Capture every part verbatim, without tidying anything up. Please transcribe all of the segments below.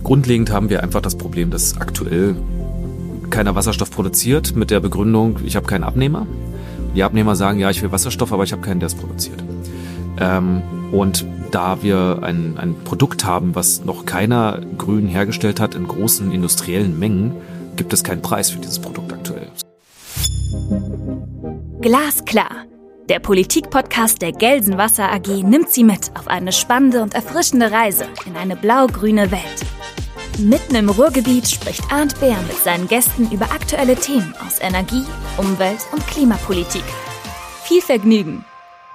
Grundlegend haben wir einfach das Problem, dass aktuell keiner Wasserstoff produziert mit der Begründung, ich habe keinen Abnehmer. Die Abnehmer sagen, ja, ich will Wasserstoff, aber ich habe keinen, der es produziert. Ähm, und da wir ein, ein Produkt haben, was noch keiner grün hergestellt hat in großen industriellen Mengen, gibt es keinen Preis für dieses Produkt aktuell. Glasklar. Der Politik-Podcast der Gelsenwasser A G nimmt Sie mit auf eine spannende und erfrischende Reise in eine blau-grüne Welt. Mitten im Ruhrgebiet spricht Arndt Beer mit seinen Gästen über aktuelle Themen aus Energie, Umwelt und Klimapolitik. Viel Vergnügen!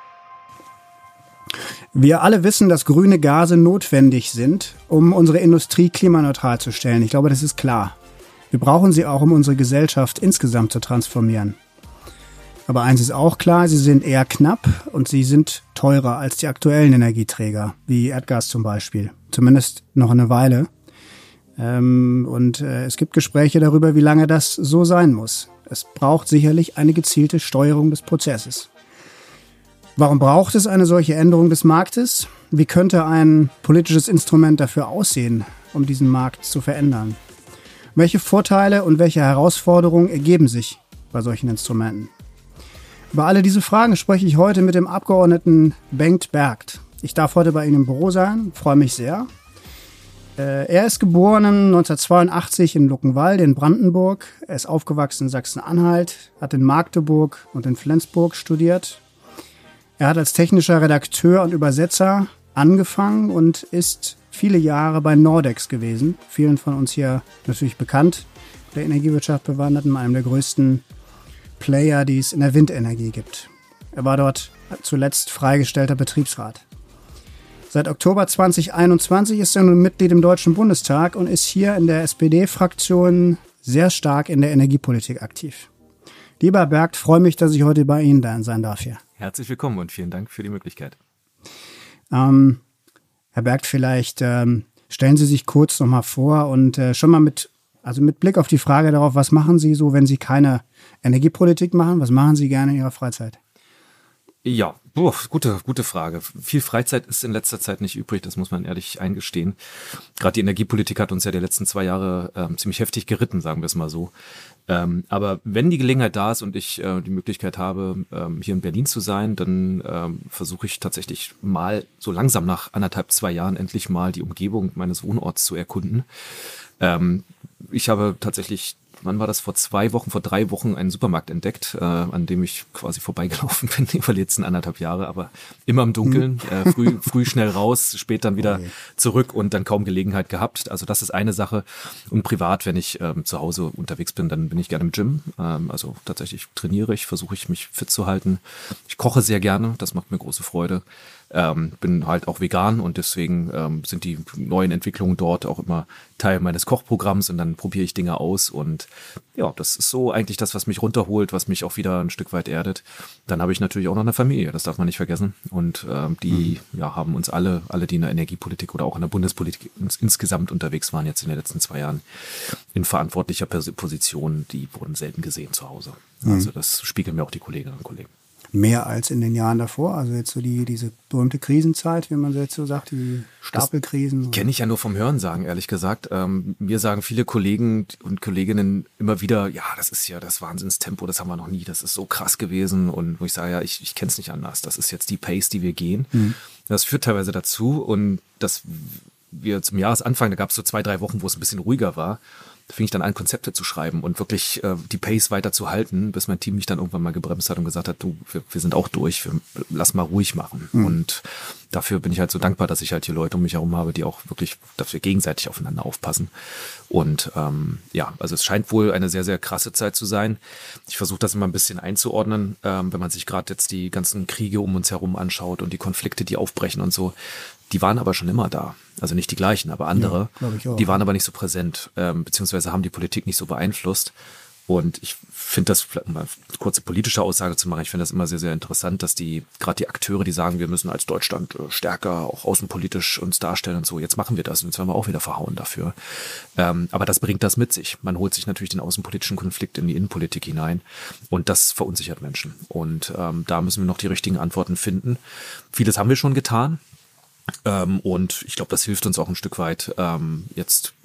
Wir alle wissen, dass grüne Gase notwendig sind, um unsere Industrie klimaneutral zu stellen. Ich glaube, das ist klar. Wir brauchen sie auch, um unsere Gesellschaft insgesamt zu transformieren. Aber eins ist auch klar, sie sind eher knapp und sie sind teurer als die aktuellen Energieträger, wie Erdgas zum Beispiel. Zumindest noch eine Weile. Ähm, und äh, es gibt Gespräche darüber, wie lange das so sein muss. Es braucht sicherlich eine gezielte Steuerung des Prozesses. Warum braucht es eine solche Änderung des Marktes? Wie könnte ein politisches Instrument dafür aussehen, um diesen Markt zu verändern? Welche Vorteile und welche Herausforderungen ergeben sich bei solchen Instrumenten? Über alle diese Fragen spreche ich heute mit dem Abgeordneten Bengt Bergt. Ich darf heute bei Ihnen im Büro sein, freue mich sehr. Er ist geboren neunzehnhundertzweiundachtzig in Luckenwalde in Brandenburg. Er ist aufgewachsen in Sachsen-Anhalt, hat in Magdeburg und in Flensburg studiert. Er hat als technischer Redakteur und Übersetzer angefangen und ist viele Jahre bei Nordex gewesen. Vielen von uns hier natürlich bekannt, der Energiewirtschaft bewandert, in einem der größten Player, die es in der Windenergie gibt. Er war dort zuletzt freigestellter Betriebsrat. Seit Oktober zweitausendeinundzwanzig ist er nun Mitglied im Deutschen Bundestag und ist hier in der S P D-Fraktion sehr stark in der Energiepolitik aktiv. Lieber Herr Bergt, freue mich, dass ich heute bei Ihnen sein darf hier. Herzlich willkommen und vielen Dank für die Möglichkeit. Ähm, Herr Bergt, vielleicht ähm, stellen Sie sich kurz nochmal vor und äh, schon mal mit, also mit Blick auf die Frage darauf, was machen Sie so, wenn Sie keine Energiepolitik machen? Was machen Sie gerne in Ihrer Freizeit? Ja, boah, gute, gute Frage. Viel Freizeit ist in letzter Zeit nicht übrig, das muss man ehrlich eingestehen. Gerade die Energiepolitik hat uns ja die letzten zwei Jahre ähm, ziemlich heftig geritten, sagen wir es mal so. Ähm, aber wenn die Gelegenheit da ist und ich äh, die Möglichkeit habe, ähm, hier in Berlin zu sein, dann ähm, versuche ich tatsächlich mal so langsam nach anderthalb, zwei Jahren endlich mal die Umgebung meines Wohnorts zu erkunden. Ähm, ich habe tatsächlich Wann war das? Vor zwei Wochen, vor drei Wochen einen Supermarkt entdeckt, äh, an dem ich quasi vorbeigelaufen bin über die letzten anderthalb Jahre, aber immer im Dunkeln, äh, früh, früh schnell raus, spät dann wieder okay. zurück und dann kaum Gelegenheit gehabt. Also das ist eine Sache. Und privat, wenn ich ähm, zu Hause unterwegs bin, dann bin ich gerne im Gym. Ähm, also tatsächlich trainiere ich, versuche ich mich fit zu halten. Ich koche sehr gerne, das macht mir große Freude. Ähm, bin halt auch vegan und deswegen ähm, sind die neuen Entwicklungen dort auch immer Teil meines Kochprogramms und dann probiere ich Dinge aus und ja, das ist so eigentlich das, was mich runterholt, was mich auch wieder ein Stück weit erdet. Dann habe ich natürlich auch noch eine Familie, das darf man nicht vergessen und ähm, die mhm. ja, haben uns alle, alle, die in der Energiepolitik oder auch in der Bundespolitik ins, insgesamt unterwegs waren jetzt in den letzten zwei Jahren in verantwortlicher Position, die wurden selten gesehen zu Hause. Mhm. Also das spiegeln mir auch die Kolleginnen und Kollegen. Mehr als in den Jahren davor, also jetzt so die diese berühmte Krisenzeit, wie man jetzt so sagt, die Stapelkrisen. Kenne ich ja nur vom Hörensagen, ehrlich gesagt. Ähm, mir sagen viele Kollegen und Kolleginnen immer wieder, ja, das ist ja das Wahnsinnstempo, das haben wir noch nie, das ist so krass gewesen. Und wo ich sage, ja, ich, ich kenne es nicht anders, das ist jetzt die Pace, die wir gehen. Mhm. Das führt teilweise dazu und dass wir zum Jahresanfang, da gab es so zwei, drei Wochen, wo es ein bisschen ruhiger war, da fing ich dann an, Konzepte zu schreiben und wirklich äh, die Pace weiter zu halten, bis mein Team mich dann irgendwann mal gebremst hat und gesagt hat, du, wir, wir sind auch durch, wir, lass mal ruhig machen. Mhm. Und dafür bin ich halt so dankbar, dass ich halt hier Leute um mich herum habe, die auch wirklich, dass wir gegenseitig aufeinander aufpassen. Und ähm, ja, also es scheint wohl eine sehr, sehr krasse Zeit zu sein. Ich versuche das immer ein bisschen einzuordnen, ähm, wenn man sich gerade jetzt die ganzen Kriege um uns herum anschaut und die Konflikte, die aufbrechen und so. Die waren aber schon immer da. Also nicht die gleichen, aber andere. Ja, die waren aber nicht so präsent, ähm, beziehungsweise haben die Politik nicht so beeinflusst. Und ich finde das, um mal eine kurze politische Aussage zu machen, ich finde das immer sehr, sehr interessant, dass die, gerade die Akteure, die sagen, wir müssen als Deutschland stärker auch außenpolitisch uns darstellen und so, jetzt machen wir das und jetzt werden wir auch wieder verhauen dafür. Ähm, aber das bringt das mit sich. Man holt sich natürlich den außenpolitischen Konflikt in die Innenpolitik hinein und das verunsichert Menschen. Und ähm, da müssen wir noch die richtigen Antworten finden. Vieles haben wir schon getan. Ähm, und ich glaube, das hilft uns auch ein Stück weit, ähm, jetzt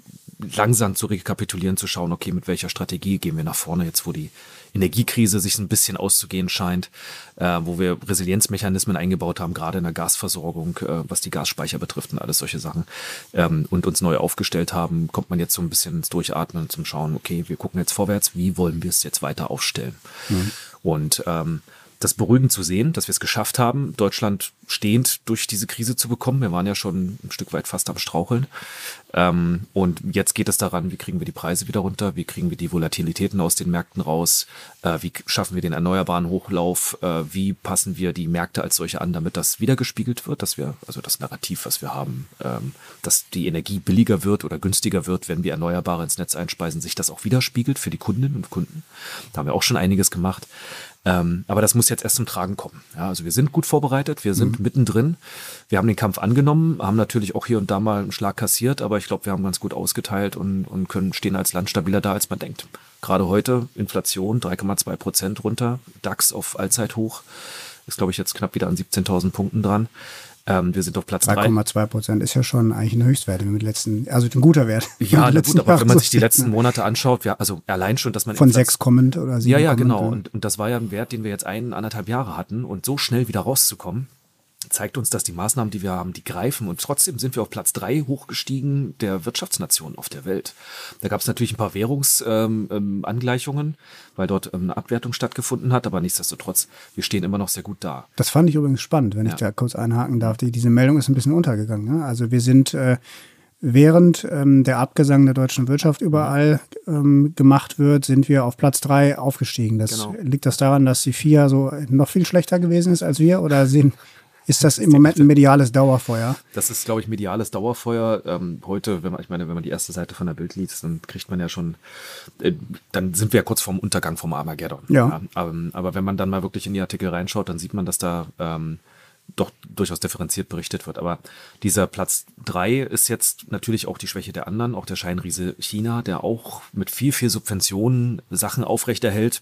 langsam zu rekapitulieren, zu schauen, okay, mit welcher Strategie gehen wir nach vorne jetzt, wo die Energiekrise sich ein bisschen auszugehen scheint, äh, wo wir Resilienzmechanismen eingebaut haben, gerade in der Gasversorgung, äh, was die Gasspeicher betrifft und alles solche Sachen, ähm, und uns neu aufgestellt haben, kommt man jetzt so ein bisschen ins Durchatmen zum Schauen, okay, wir gucken jetzt vorwärts, wie wollen wir es jetzt weiter aufstellen? Mhm. Und ähm, das beruhigend zu sehen, dass wir es geschafft haben, Deutschland stehend durch diese Krise zu bekommen. Wir waren ja schon ein Stück weit fast am Straucheln. Ähm, und jetzt geht es daran, wie kriegen wir die Preise wieder runter, wie kriegen wir die Volatilitäten aus den Märkten raus, äh, wie schaffen wir den erneuerbaren Hochlauf, äh, wie passen wir die Märkte als solche an, damit das wiedergespiegelt wird, dass wir, also das Narrativ, was wir haben, ähm, dass die Energie billiger wird oder günstiger wird, wenn wir Erneuerbare ins Netz einspeisen, sich das auch widerspiegelt für die Kundinnen und Kunden. Da haben wir auch schon einiges gemacht. Ähm, aber das muss jetzt erst zum Tragen kommen. Ja, also wir sind gut vorbereitet, wir sind mhm. mittendrin. Wir haben den Kampf angenommen, haben natürlich auch hier und da mal einen Schlag kassiert, aber ich glaube, wir haben ganz gut ausgeteilt und, und können stehen als Land stabiler da, als man denkt. Gerade heute Inflation drei Komma zwei Prozent runter, DAX auf Allzeithoch, ist glaube ich jetzt knapp wieder an siebzehntausend Punkten dran. Ähm, wir sind auf Platz drei. drei Komma zwei Prozent ist ja schon eigentlich ein Höchstwert mit letzten, also ein guter Wert. Ja, na gut, aber wenn man sich die letzten Monate anschaut, ja, also allein schon, dass man von sechs kommend oder sieben. Ja, ja, genau. Und, und das war ja ein Wert, den wir jetzt ein, anderthalb Jahre hatten, und so schnell wieder rauszukommen, zeigt uns, dass die Maßnahmen, die wir haben, die greifen, und trotzdem sind wir auf Platz drei hochgestiegen der Wirtschaftsnationen auf der Welt. Da gab es natürlich ein paar Währungsangleichungen, ähm, weil dort ähm, eine Abwertung stattgefunden hat, aber nichtsdestotrotz, wir stehen immer noch sehr gut da. Das fand ich übrigens spannend, wenn ja. ich da kurz einhaken darf. Die, diese Meldung ist ein bisschen untergegangen. Ne? Also wir sind äh, während ähm, der Abgesang der deutschen Wirtschaft überall ähm, gemacht wird, sind wir auf Platz drei aufgestiegen. Das, genau. Liegt das daran, dass die F I A so noch viel schlechter gewesen ist als wir, oder sind Ist das im Moment ein mediales Dauerfeuer? Das ist, glaube ich, mediales Dauerfeuer. Ähm, heute, wenn man, ich meine, wenn man die erste Seite von der Bild liest, dann kriegt man ja schon, äh, dann sind wir ja kurz vorm Untergang vom Armageddon. Ja. ja aber, aber wenn man dann mal wirklich in die Artikel reinschaut, dann sieht man, dass da ähm, doch durchaus differenziert berichtet wird. Aber dieser Platz drei ist jetzt natürlich auch die Schwäche der anderen, auch der Scheinriese China, der auch mit viel, viel Subventionen Sachen aufrechterhält,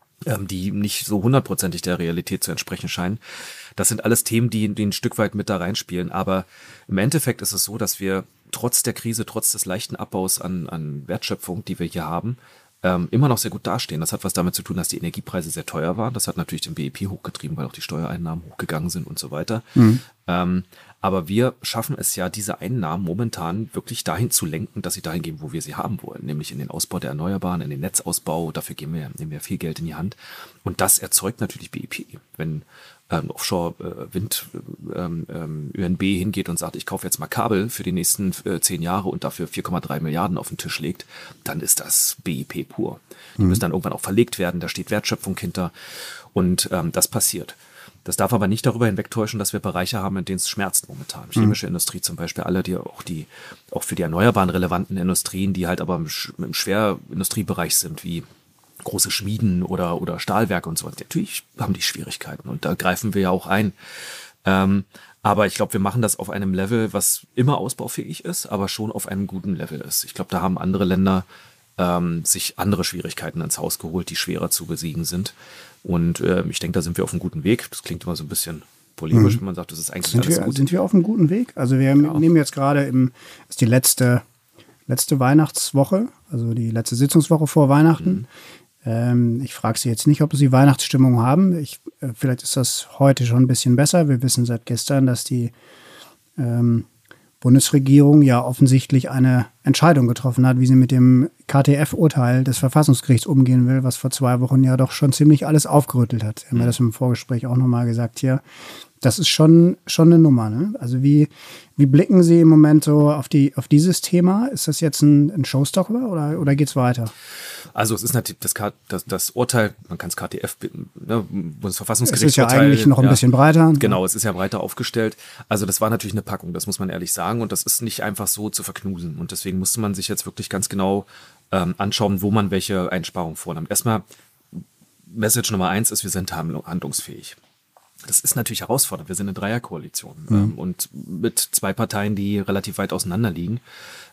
die nicht so hundertprozentig der Realität zu entsprechen scheinen. Das sind alles Themen, die, die ein Stück weit mit da reinspielen. Aber im Endeffekt ist es so, dass wir trotz der Krise, trotz des leichten Abbaus an, an Wertschöpfung, die wir hier haben, ähm, immer noch sehr gut dastehen. Das hat was damit zu tun, dass die Energiepreise sehr teuer waren. Das hat natürlich den B I P hochgetrieben, weil auch die Steuereinnahmen hochgegangen sind und so weiter. Mhm. Ähm, aber wir schaffen es ja, diese Einnahmen momentan wirklich dahin zu lenken, dass sie dahin gehen, wo wir sie haben wollen, nämlich in den Ausbau der Erneuerbaren, in den Netzausbau. Dafür geben wir, nehmen wir viel Geld in die Hand. Und das erzeugt natürlich B I P. Wenn ähm, Offshore-Wind ähm, ähm, Ö N B hingeht und sagt, ich kaufe jetzt mal Kabel für die nächsten äh, zehn Jahre und dafür vier Komma drei Milliarden auf den Tisch legt, dann ist das B I P pur. Die mhm. müssen dann irgendwann auch verlegt werden, da steht Wertschöpfung hinter, und ähm, das passiert. Das darf aber nicht darüber hinwegtäuschen, dass wir Bereiche haben, in denen es schmerzt momentan. Chemische mhm. Industrie zum Beispiel, alle die auch die auch für die erneuerbaren relevanten Industrien, die halt aber im, im Schwerindustriebereich sind, wie große Schmieden oder oder Stahlwerke und so weiter. Natürlich haben die Schwierigkeiten, und da greifen wir ja auch ein. Ähm, aber ich glaube, wir machen das auf einem Level, was immer ausbaufähig ist, aber schon auf einem guten Level ist. Ich glaube, da haben andere Länder ähm, sich andere Schwierigkeiten ins Haus geholt, die schwerer zu besiegen sind. Und äh, ich denke, da sind wir auf einem guten Weg. Das klingt immer so ein bisschen polemisch, mhm. wenn man sagt, das ist eigentlich sind alles wir, gut. Sind wir auf einem guten Weg? Also wir ja. nehmen jetzt gerade im, ist die letzte, letzte Weihnachtswoche, also die letzte Sitzungswoche vor Weihnachten. Mhm. Ähm, ich frage Sie jetzt nicht, ob Sie Weihnachtsstimmung haben. Ich, äh, vielleicht ist das heute schon ein bisschen besser. Wir wissen seit gestern, dass die ähm, Bundesregierung ja offensichtlich eine Entscheidung getroffen hat, wie sie mit dem K T F-Urteil des Verfassungsgerichts umgehen will, was vor zwei Wochen ja doch schon ziemlich alles aufgerüttelt hat. Wir haben ja das im Vorgespräch auch nochmal gesagt hier. Das ist schon, schon eine Nummer, ne? Also wie, wie blicken Sie im Moment so auf, die, auf dieses Thema? Ist das jetzt ein, ein Showstopper oder, oder geht es weiter? Also es ist natürlich das, das, das Urteil, man kann es K T F, ne, Bundesverfassungsgerichtsurteil. Es ist ja eigentlich noch ein ja, bisschen breiter. Genau, es ist ja breiter aufgestellt. Also das war natürlich eine Packung, das muss man ehrlich sagen. Und das ist nicht einfach so zu verknusen. Und deswegen musste man sich jetzt wirklich ganz genau ähm, anschauen, wo man welche Einsparungen vornimmt. Erstmal, Message Nummer eins ist, wir sind handlungsfähig. Das ist natürlich herausfordernd. Wir sind eine Dreierkoalition mhm. ähm, und mit zwei Parteien, die relativ weit auseinander liegen.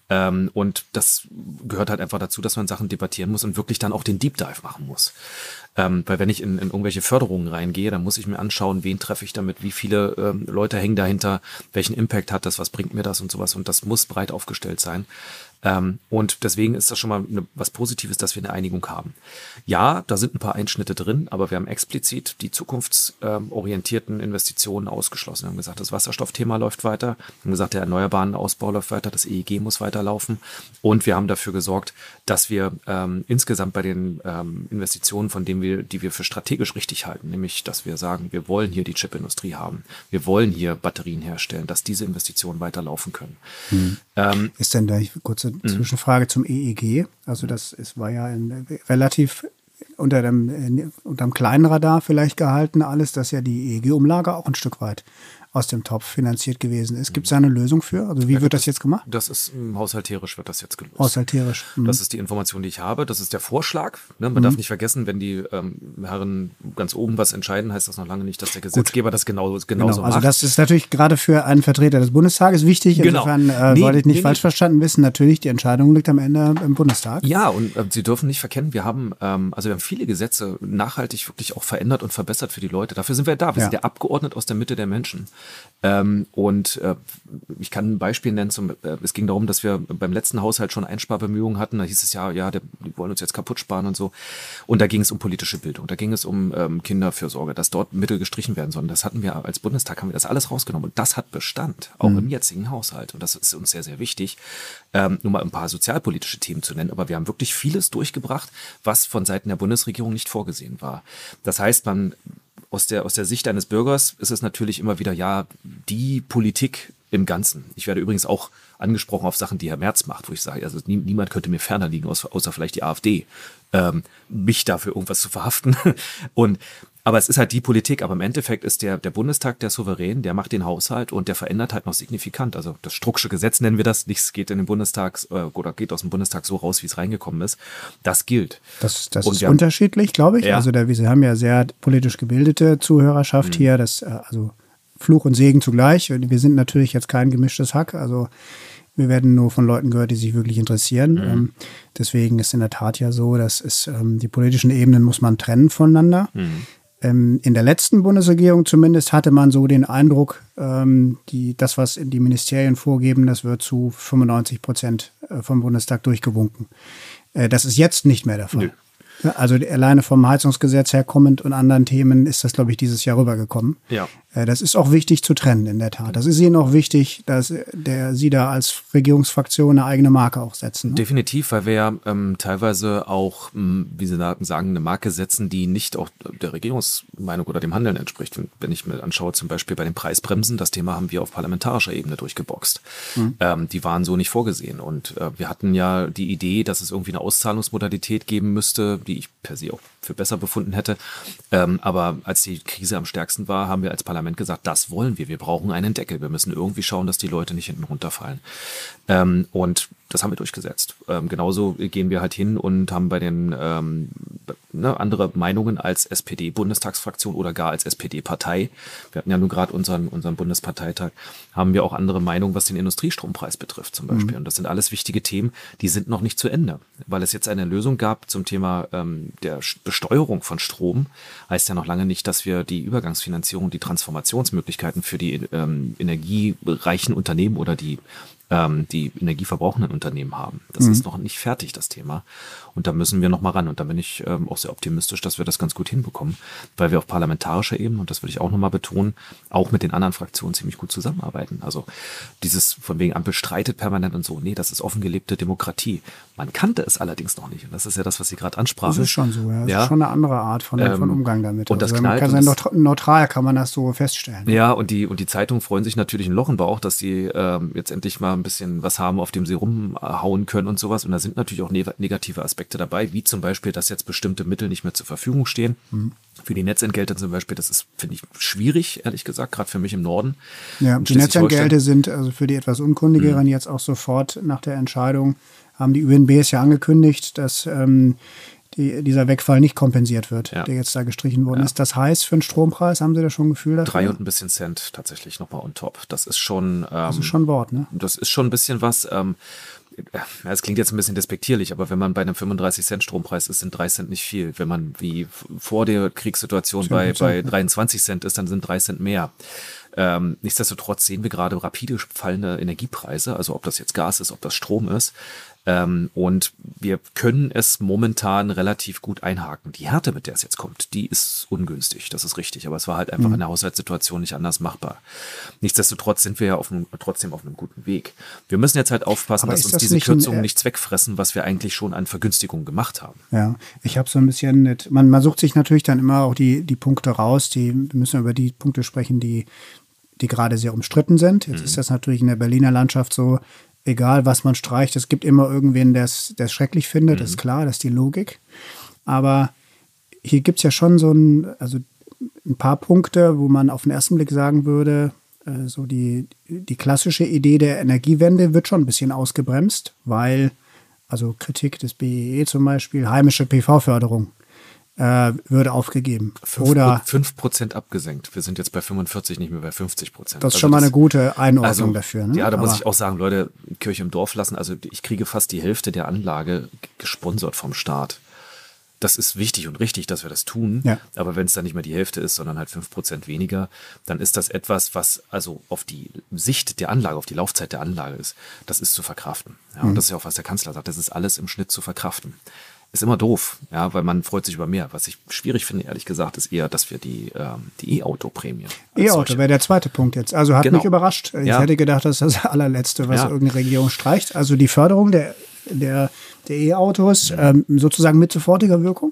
Ähm, und das gehört halt einfach dazu, dass man Sachen debattieren muss und wirklich dann auch den Deep Dive machen muss. Ähm, weil wenn ich in, in irgendwelche Förderungen reingehe, dann muss ich mir anschauen, wen treffe ich damit, wie viele ähm, Leute hängen dahinter, welchen Impact hat das, was bringt mir das und sowas. Und das muss breit aufgestellt sein. Ähm, und deswegen ist das schon mal eine, was Positives, dass wir eine Einigung haben. Ja, da sind ein paar Einschnitte drin, aber wir haben explizit die zukunftsorientierten Investitionen ausgeschlossen. Wir haben gesagt, das Wasserstoffthema läuft weiter. Wir haben gesagt, der erneuerbaren Ausbau läuft weiter, das E E G muss weiterlaufen. Und wir haben dafür gesorgt, dass wir ähm, insgesamt bei den ähm, Investitionen, von denen wir, die wir für strategisch richtig halten, nämlich, dass wir sagen, wir wollen hier die Chipindustrie haben, wir wollen hier Batterien herstellen, dass diese Investitionen weiterlaufen können. Hm. Ähm, ist denn da kurze Zwischenfrage zum E E G? Also das ist, war ja ein, relativ unter dem, unter dem kleinen Radar vielleicht gehalten alles, dass ja die E E G-Umlage auch ein Stück weit aus dem Topf finanziert gewesen ist. Gibt es da eine Lösung für? Also wie ja, wird das, das jetzt gemacht? Das ist haushalterisch wird das jetzt gelöst. Haushalterisch. Mhm. Das ist die Information, die ich habe. Das ist der Vorschlag. Ne? Man mhm. darf nicht vergessen, wenn die ähm, Herren ganz oben was entscheiden, heißt das noch lange nicht, dass der Gesetzgeber Gut. das genau, genauso genau. macht. Also das ist natürlich gerade für einen Vertreter des Bundestages wichtig. Genau. Insofern äh, nee, wollte ich nicht nee, falsch nee. verstanden wissen. Natürlich, die Entscheidung liegt am Ende im Bundestag. Ja, und äh, Sie dürfen nicht verkennen, wir haben ähm, also wir haben viele Gesetze nachhaltig wirklich auch verändert und verbessert für die Leute. Dafür sind wir da. Wir ja. sind ja abgeordnet aus der Mitte der Menschen. Ähm, und äh, ich kann ein Beispiel nennen. Zum, äh, es ging darum, dass wir beim letzten Haushalt schon Einsparbemühungen hatten. Da hieß es ja, ja, der, die wollen uns jetzt kaputt sparen und so. Und da ging es um politische Bildung. Da ging es um ähm, Kinderfürsorge, dass dort Mittel gestrichen werden sollen. Das hatten wir als Bundestag, haben wir das alles rausgenommen. Und das hat Bestand, auch mhm. im jetzigen Haushalt. Und das ist uns sehr, sehr wichtig. Ähm, nur mal ein paar sozialpolitische Themen zu nennen. Aber wir haben wirklich vieles durchgebracht, was von Seiten der Bundesregierung nicht vorgesehen war. Das heißt, man Aus der, aus der Sicht eines Bürgers ist es natürlich immer wieder, ja, die Politik im Ganzen. Ich werde übrigens auch angesprochen auf Sachen, die Herr Merz macht, wo ich sage, also nie, niemand könnte mir ferner liegen, außer, außer vielleicht die AfD, ähm, mich dafür irgendwas zu verhaften. Und aber es ist halt die Politik, aber im Endeffekt ist der, der Bundestag der Souverän, der macht den Haushalt und der verändert halt noch signifikant. Also das Strucksche Gesetz nennen wir das, nichts geht in den Bundestag äh, oder geht aus dem Bundestag so raus, wie es reingekommen ist. Das gilt. Das, das ist unterschiedlich, glaube ich. Ja. Also da, wir haben ja sehr politisch gebildete Zuhörerschaft mhm. hier, das also Fluch und Segen zugleich. Wir sind natürlich jetzt kein gemischtes Hack, also wir werden nur von Leuten gehört, die sich wirklich interessieren. Mhm. Ähm, deswegen ist in der Tat ja so, dass es ähm, die politischen Ebenen muss man trennen voneinander. Mhm. Ähm, in der letzten Bundesregierung zumindest hatte man so den Eindruck, ähm, die, das, was die Ministerien vorgeben, das wird zu fünfundneunzig Prozent vom Bundestag durchgewunken. Äh, das ist jetzt nicht mehr der Fall. Nö. Also alleine vom Heizungsgesetz herkommend und anderen Themen ist das, glaube ich, dieses Jahr rübergekommen. Ja. Das ist auch wichtig zu trennen, in der Tat. Das ist Ihnen auch wichtig, dass der, Sie da als Regierungsfraktion eine eigene Marke auch setzen. Ne? Definitiv, weil wir ja ähm, teilweise auch, wie Sie sagen, eine Marke setzen, die nicht auch der Regierungsmeinung oder dem Handeln entspricht. Wenn ich mir anschaue, zum Beispiel bei den Preisbremsen, das Thema haben wir auf parlamentarischer Ebene durchgeboxt. Mhm. Ähm, die waren so nicht vorgesehen. Und äh, wir hatten ja die Idee, dass es irgendwie eine Auszahlungsmodalität geben müsste, die ich per se auch für besser befunden hätte. Ähm, aber als die Krise am stärksten war, haben wir als Parlament gesagt, das wollen wir. Wir brauchen einen Deckel. Wir müssen irgendwie schauen, dass die Leute nicht hinten runterfallen. Ähm, und das haben wir durchgesetzt. Ähm, genauso gehen wir halt hin und haben bei den ähm, ne, andere Meinungen als S P D-Bundestagsfraktion oder gar als S P D-Partei. Wir hatten ja nun gerade unseren, unseren Bundesparteitag, haben wir auch andere Meinungen, was den Industriestrompreis betrifft zum Beispiel. Mhm. Und das sind alles wichtige Themen, die sind noch nicht zu Ende. Weil es jetzt eine Lösung gab zum Thema ähm, der Besteuerung von Strom, heißt ja noch lange nicht, dass wir die Übergangsfinanzierung, die Transformationsmöglichkeiten für die ähm, energiereichen Unternehmen oder die die energieverbrauchenden Unternehmen haben. Das mhm. ist noch nicht fertig, das Thema. Und da müssen wir noch mal ran. Und da bin ich ähm, auch sehr optimistisch, dass wir das ganz gut hinbekommen, weil wir auf parlamentarischer Ebene, und das will ich auch noch mal betonen, auch mit den anderen Fraktionen ziemlich gut zusammenarbeiten. Also dieses von wegen Ampel streitet permanent und so, nee, das ist offen gelebte Demokratie. Man kannte es allerdings noch nicht. Und das ist ja das, was Sie gerade ansprachen. Das ist schon so, ja. Das ja. ist schon eine andere Art von, ähm, von Umgang damit. Und das also, knallt. Man kann sein, neutral kann man das so feststellen. Ja, und die, und die Zeitungen freuen sich natürlich ein Loch im Bauch, dass die ähm, jetzt endlich mal ein bisschen was haben, auf dem sie rumhauen können und sowas. Und da sind natürlich auch negative Aspekte dabei, wie zum Beispiel, dass jetzt bestimmte Mittel nicht mehr zur Verfügung stehen. Mhm. Für die Netzentgelte zum Beispiel, das ist, finde ich, schwierig, ehrlich gesagt, gerade für mich im Norden. Ja, die Netzentgelte sind also für die etwas Unkundigeren mhm. jetzt auch sofort nach der Entscheidung, haben die Ü N Bs ja angekündigt, dass ähm, die, dieser Wegfall nicht kompensiert wird, ja. der jetzt da gestrichen worden ja. ist. Das heißt, für den Strompreis, haben Sie da schon ein Gefühl dafür? Drei und ein bisschen Cent tatsächlich nochmal on top. Das ist schon... Ähm, das ist schon ein Wort, ne? Das ist schon ein bisschen was... Ähm, es klingt jetzt ein bisschen despektierlich, aber wenn man bei einem fünfunddreißig Cent Strompreis ist, sind drei Cent nicht viel. Wenn man wie vor der Kriegssituation bei, bei dreiundzwanzig Cent ist, dann sind drei Cent mehr. Ähm, nichtsdestotrotz sehen wir gerade rapide fallende Energiepreise, also ob das jetzt Gas ist, ob das Strom ist. Ähm, und wir können es momentan relativ gut einhaken. Die Härte, mit der es jetzt kommt, die ist ungünstig, das ist richtig. Aber es war halt einfach mhm. in der Haushaltssituation nicht anders machbar. Nichtsdestotrotz sind wir ja auf einem, trotzdem auf einem guten Weg. Wir müssen jetzt halt aufpassen, dass uns das diese nicht Kürzungen ein, nichts wegfressen, was wir eigentlich schon an Vergünstigungen gemacht haben. Ja, ich habe so ein bisschen, nicht, man, man sucht sich natürlich dann immer auch die, die Punkte raus, die wir müssen über die Punkte sprechen, die, die gerade sehr umstritten sind. Jetzt mhm. ist das natürlich in der Berliner Landschaft so, egal, was man streicht, es gibt immer irgendwen, der es schrecklich findet, mhm. das ist klar, das ist die Logik. Aber hier gibt es ja schon so ein, also ein paar Punkte, wo man auf den ersten Blick sagen würde, äh, so die, die klassische Idee der Energiewende wird schon ein bisschen ausgebremst, weil, also Kritik des B E E zum Beispiel, heimische P V-Förderung äh, würde aufgegeben. Oder fünf Prozent abgesenkt. Wir sind jetzt bei fünfundvierzig, nicht mehr bei fünfzig Prozent. Das ist also schon mal das, eine gute Einordnung also, dafür. Ne? Ja, da Aber muss ich auch sagen, Leute, Kirche im Dorf lassen. Also ich kriege fast die Hälfte der Anlage gesponsert vom Staat. Das ist wichtig und richtig, dass wir das tun. Ja. Aber wenn es dann nicht mehr die Hälfte ist, sondern halt fünf Prozent weniger, dann ist das etwas, was also auf die Sicht der Anlage, auf die Laufzeit der Anlage ist. Das ist zu verkraften. Ja, mhm. Und das ist ja auch, was der Kanzler sagt. Das ist alles im Schnitt zu verkraften. Ist immer doof, ja, weil man freut sich über mehr. Was ich schwierig finde, ehrlich gesagt, ist eher, dass wir die, ähm, die E-Auto-Prämie. E-Auto wäre der zweite Punkt jetzt. Also hat genau. mich überrascht. Ich ja. hätte gedacht, das ist das allerletzte, was ja. irgendeine Regierung streicht. Also die Förderung der, der, der E-Autos ja. ähm, sozusagen mit sofortiger Wirkung?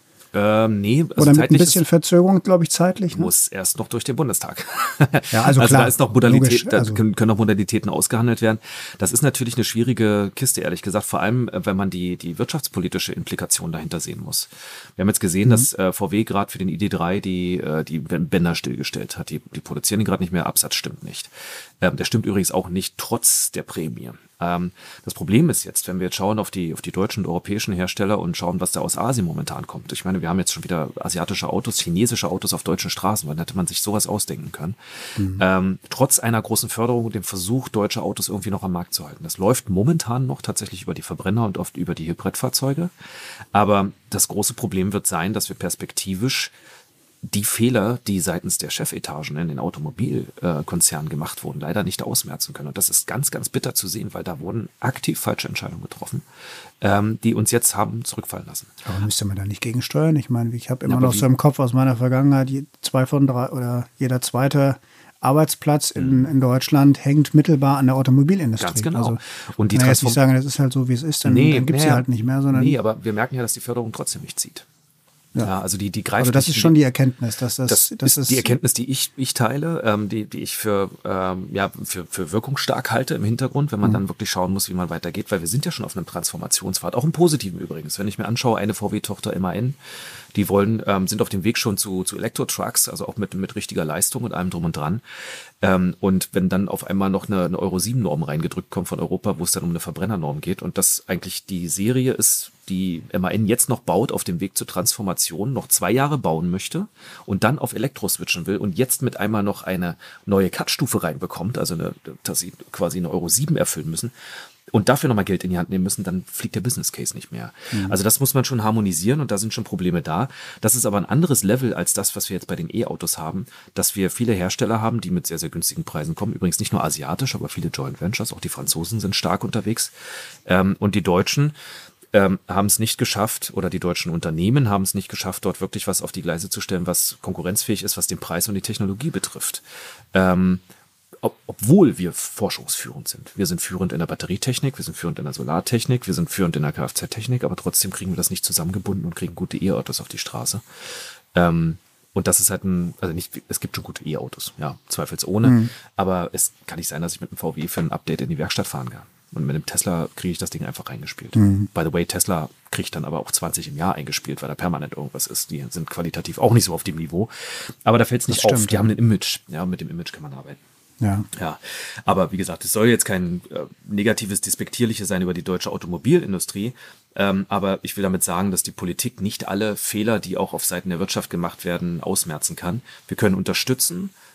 Ähm, nee, also oder mit ein bisschen Verzögerung, glaube ich, zeitlich. Ne? Muss erst noch durch den Bundestag. Ja, also, also klar, da ist noch Modalität, logisch, also. da können, können noch Modalitäten ausgehandelt werden. Das ist natürlich eine schwierige Kiste, ehrlich gesagt, vor allem, wenn man die, die wirtschaftspolitische Implikation dahinter sehen muss. Wir haben jetzt gesehen, mhm. dass äh, V W gerade für den I D drei die, äh, die Bänder stillgestellt hat. Die, die produzieren die gerade nicht mehr, Absatz stimmt nicht. Ähm, der stimmt übrigens auch nicht, trotz der Prämie. Ähm, das Problem ist jetzt, wenn wir jetzt schauen auf die, auf die deutschen und europäischen Hersteller und schauen, was da aus Asien momentan kommt. Ich meine, wir haben jetzt schon wieder asiatische Autos, chinesische Autos auf deutschen Straßen. Wann hätte man sich sowas ausdenken können? Mhm. Ähm, trotz einer großen Förderung und dem Versuch, deutsche Autos irgendwie noch am Markt zu halten. Das läuft momentan noch tatsächlich über die Verbrenner und oft über die Hybridfahrzeuge. Aber das große Problem wird sein, dass wir perspektivisch die Fehler, die seitens der Chefetagen in den Automobilkonzernen gemacht wurden, leider nicht ausmerzen können. Und das ist ganz, ganz bitter zu sehen, weil da wurden aktiv falsche Entscheidungen getroffen, ähm, die uns jetzt haben zurückfallen lassen. Aber müsste man da nicht gegensteuern? Ich meine, ich habe immer ja, noch so im Kopf aus meiner Vergangenheit, zwei von drei oder jeder zweite Arbeitsplatz in, in Deutschland hängt mittelbar an der Automobilindustrie. Ganz genau. Also, und die kann jetzt nicht sagen, das ist halt so, wie es ist, dann, nee, dann gibt es sie halt nicht mehr. Sondern nee, aber wir merken ja, dass die Förderung trotzdem nicht zieht. Ja. ja, also die, die greift. Also das ist schon die Erkenntnis, dass das, das, das ist die Erkenntnis, die ich, ich teile, ähm, die, die ich für, ähm, ja, für, für wirkungsstark halte im Hintergrund, wenn man mhm. dann wirklich schauen muss, wie man weitergeht, weil wir sind ja schon auf einem Transformationspfad, auch im Positiven übrigens. Wenn ich mir anschaue, eine V W-Tochter M A N, die wollen, ähm, sind auf dem Weg schon zu, zu Elektro-Trucks, also auch mit, mit richtiger Leistung und allem drum und dran. Ähm, und wenn dann auf einmal noch eine, eine Euro sieben Norm reingedrückt kommt von Europa, wo es dann um eine Verbrennernorm geht und das eigentlich die Serie ist, die M A N jetzt noch baut, auf dem Weg zur Transformation, noch zwei Jahre bauen möchte und dann auf Elektro switchen will und jetzt mit einmal noch eine neue Cut-Stufe reinbekommt, also eine, dass sie quasi eine Euro sieben erfüllen müssen und dafür nochmal Geld in die Hand nehmen müssen, dann fliegt der Business Case nicht mehr. Mhm. Also das muss man schon harmonisieren und da sind schon Probleme da. Das ist aber ein anderes Level als das, was wir jetzt bei den E-Autos haben, dass wir viele Hersteller haben, die mit sehr, sehr günstigen Preisen kommen. Übrigens nicht nur asiatisch, aber viele Joint Ventures, auch die Franzosen sind stark unterwegs. Ähm, und die Deutschen ähm, haben es nicht geschafft, oder die deutschen Unternehmen haben es nicht geschafft, dort wirklich was auf die Gleise zu stellen, was konkurrenzfähig ist, was den Preis und die Technologie betrifft. Ähm, Ob, obwohl wir forschungsführend sind. Wir sind führend in der Batterietechnik, wir sind führend in der Solartechnik, wir sind führend in der Kfz-Technik, aber trotzdem kriegen wir das nicht zusammengebunden und kriegen gute E-Autos auf die Straße. Ähm, und das ist halt ein, also nicht, es gibt schon gute E-Autos, ja, zweifelsohne, mhm. aber es kann nicht sein, dass ich mit einem V W für ein Update in die Werkstatt fahren kann. Und mit dem Tesla kriege ich das Ding einfach reingespielt. Mhm. By the way, Tesla kriegt dann aber auch zwanzig im Jahr eingespielt, weil da permanent irgendwas ist. Die sind qualitativ auch nicht so auf dem Niveau. Aber da fällt es nicht auf. Die haben ein Image. Ja, mit dem Image kann man arbeiten. Ja. ja, aber wie gesagt, es soll jetzt kein äh, negatives, despektierliches sein über die deutsche Automobilindustrie, ähm, aber ich will damit sagen, dass die Politik nicht alle Fehler, die auch auf Seiten der Wirtschaft gemacht werden, ausmerzen kann. Wir können unterstützen,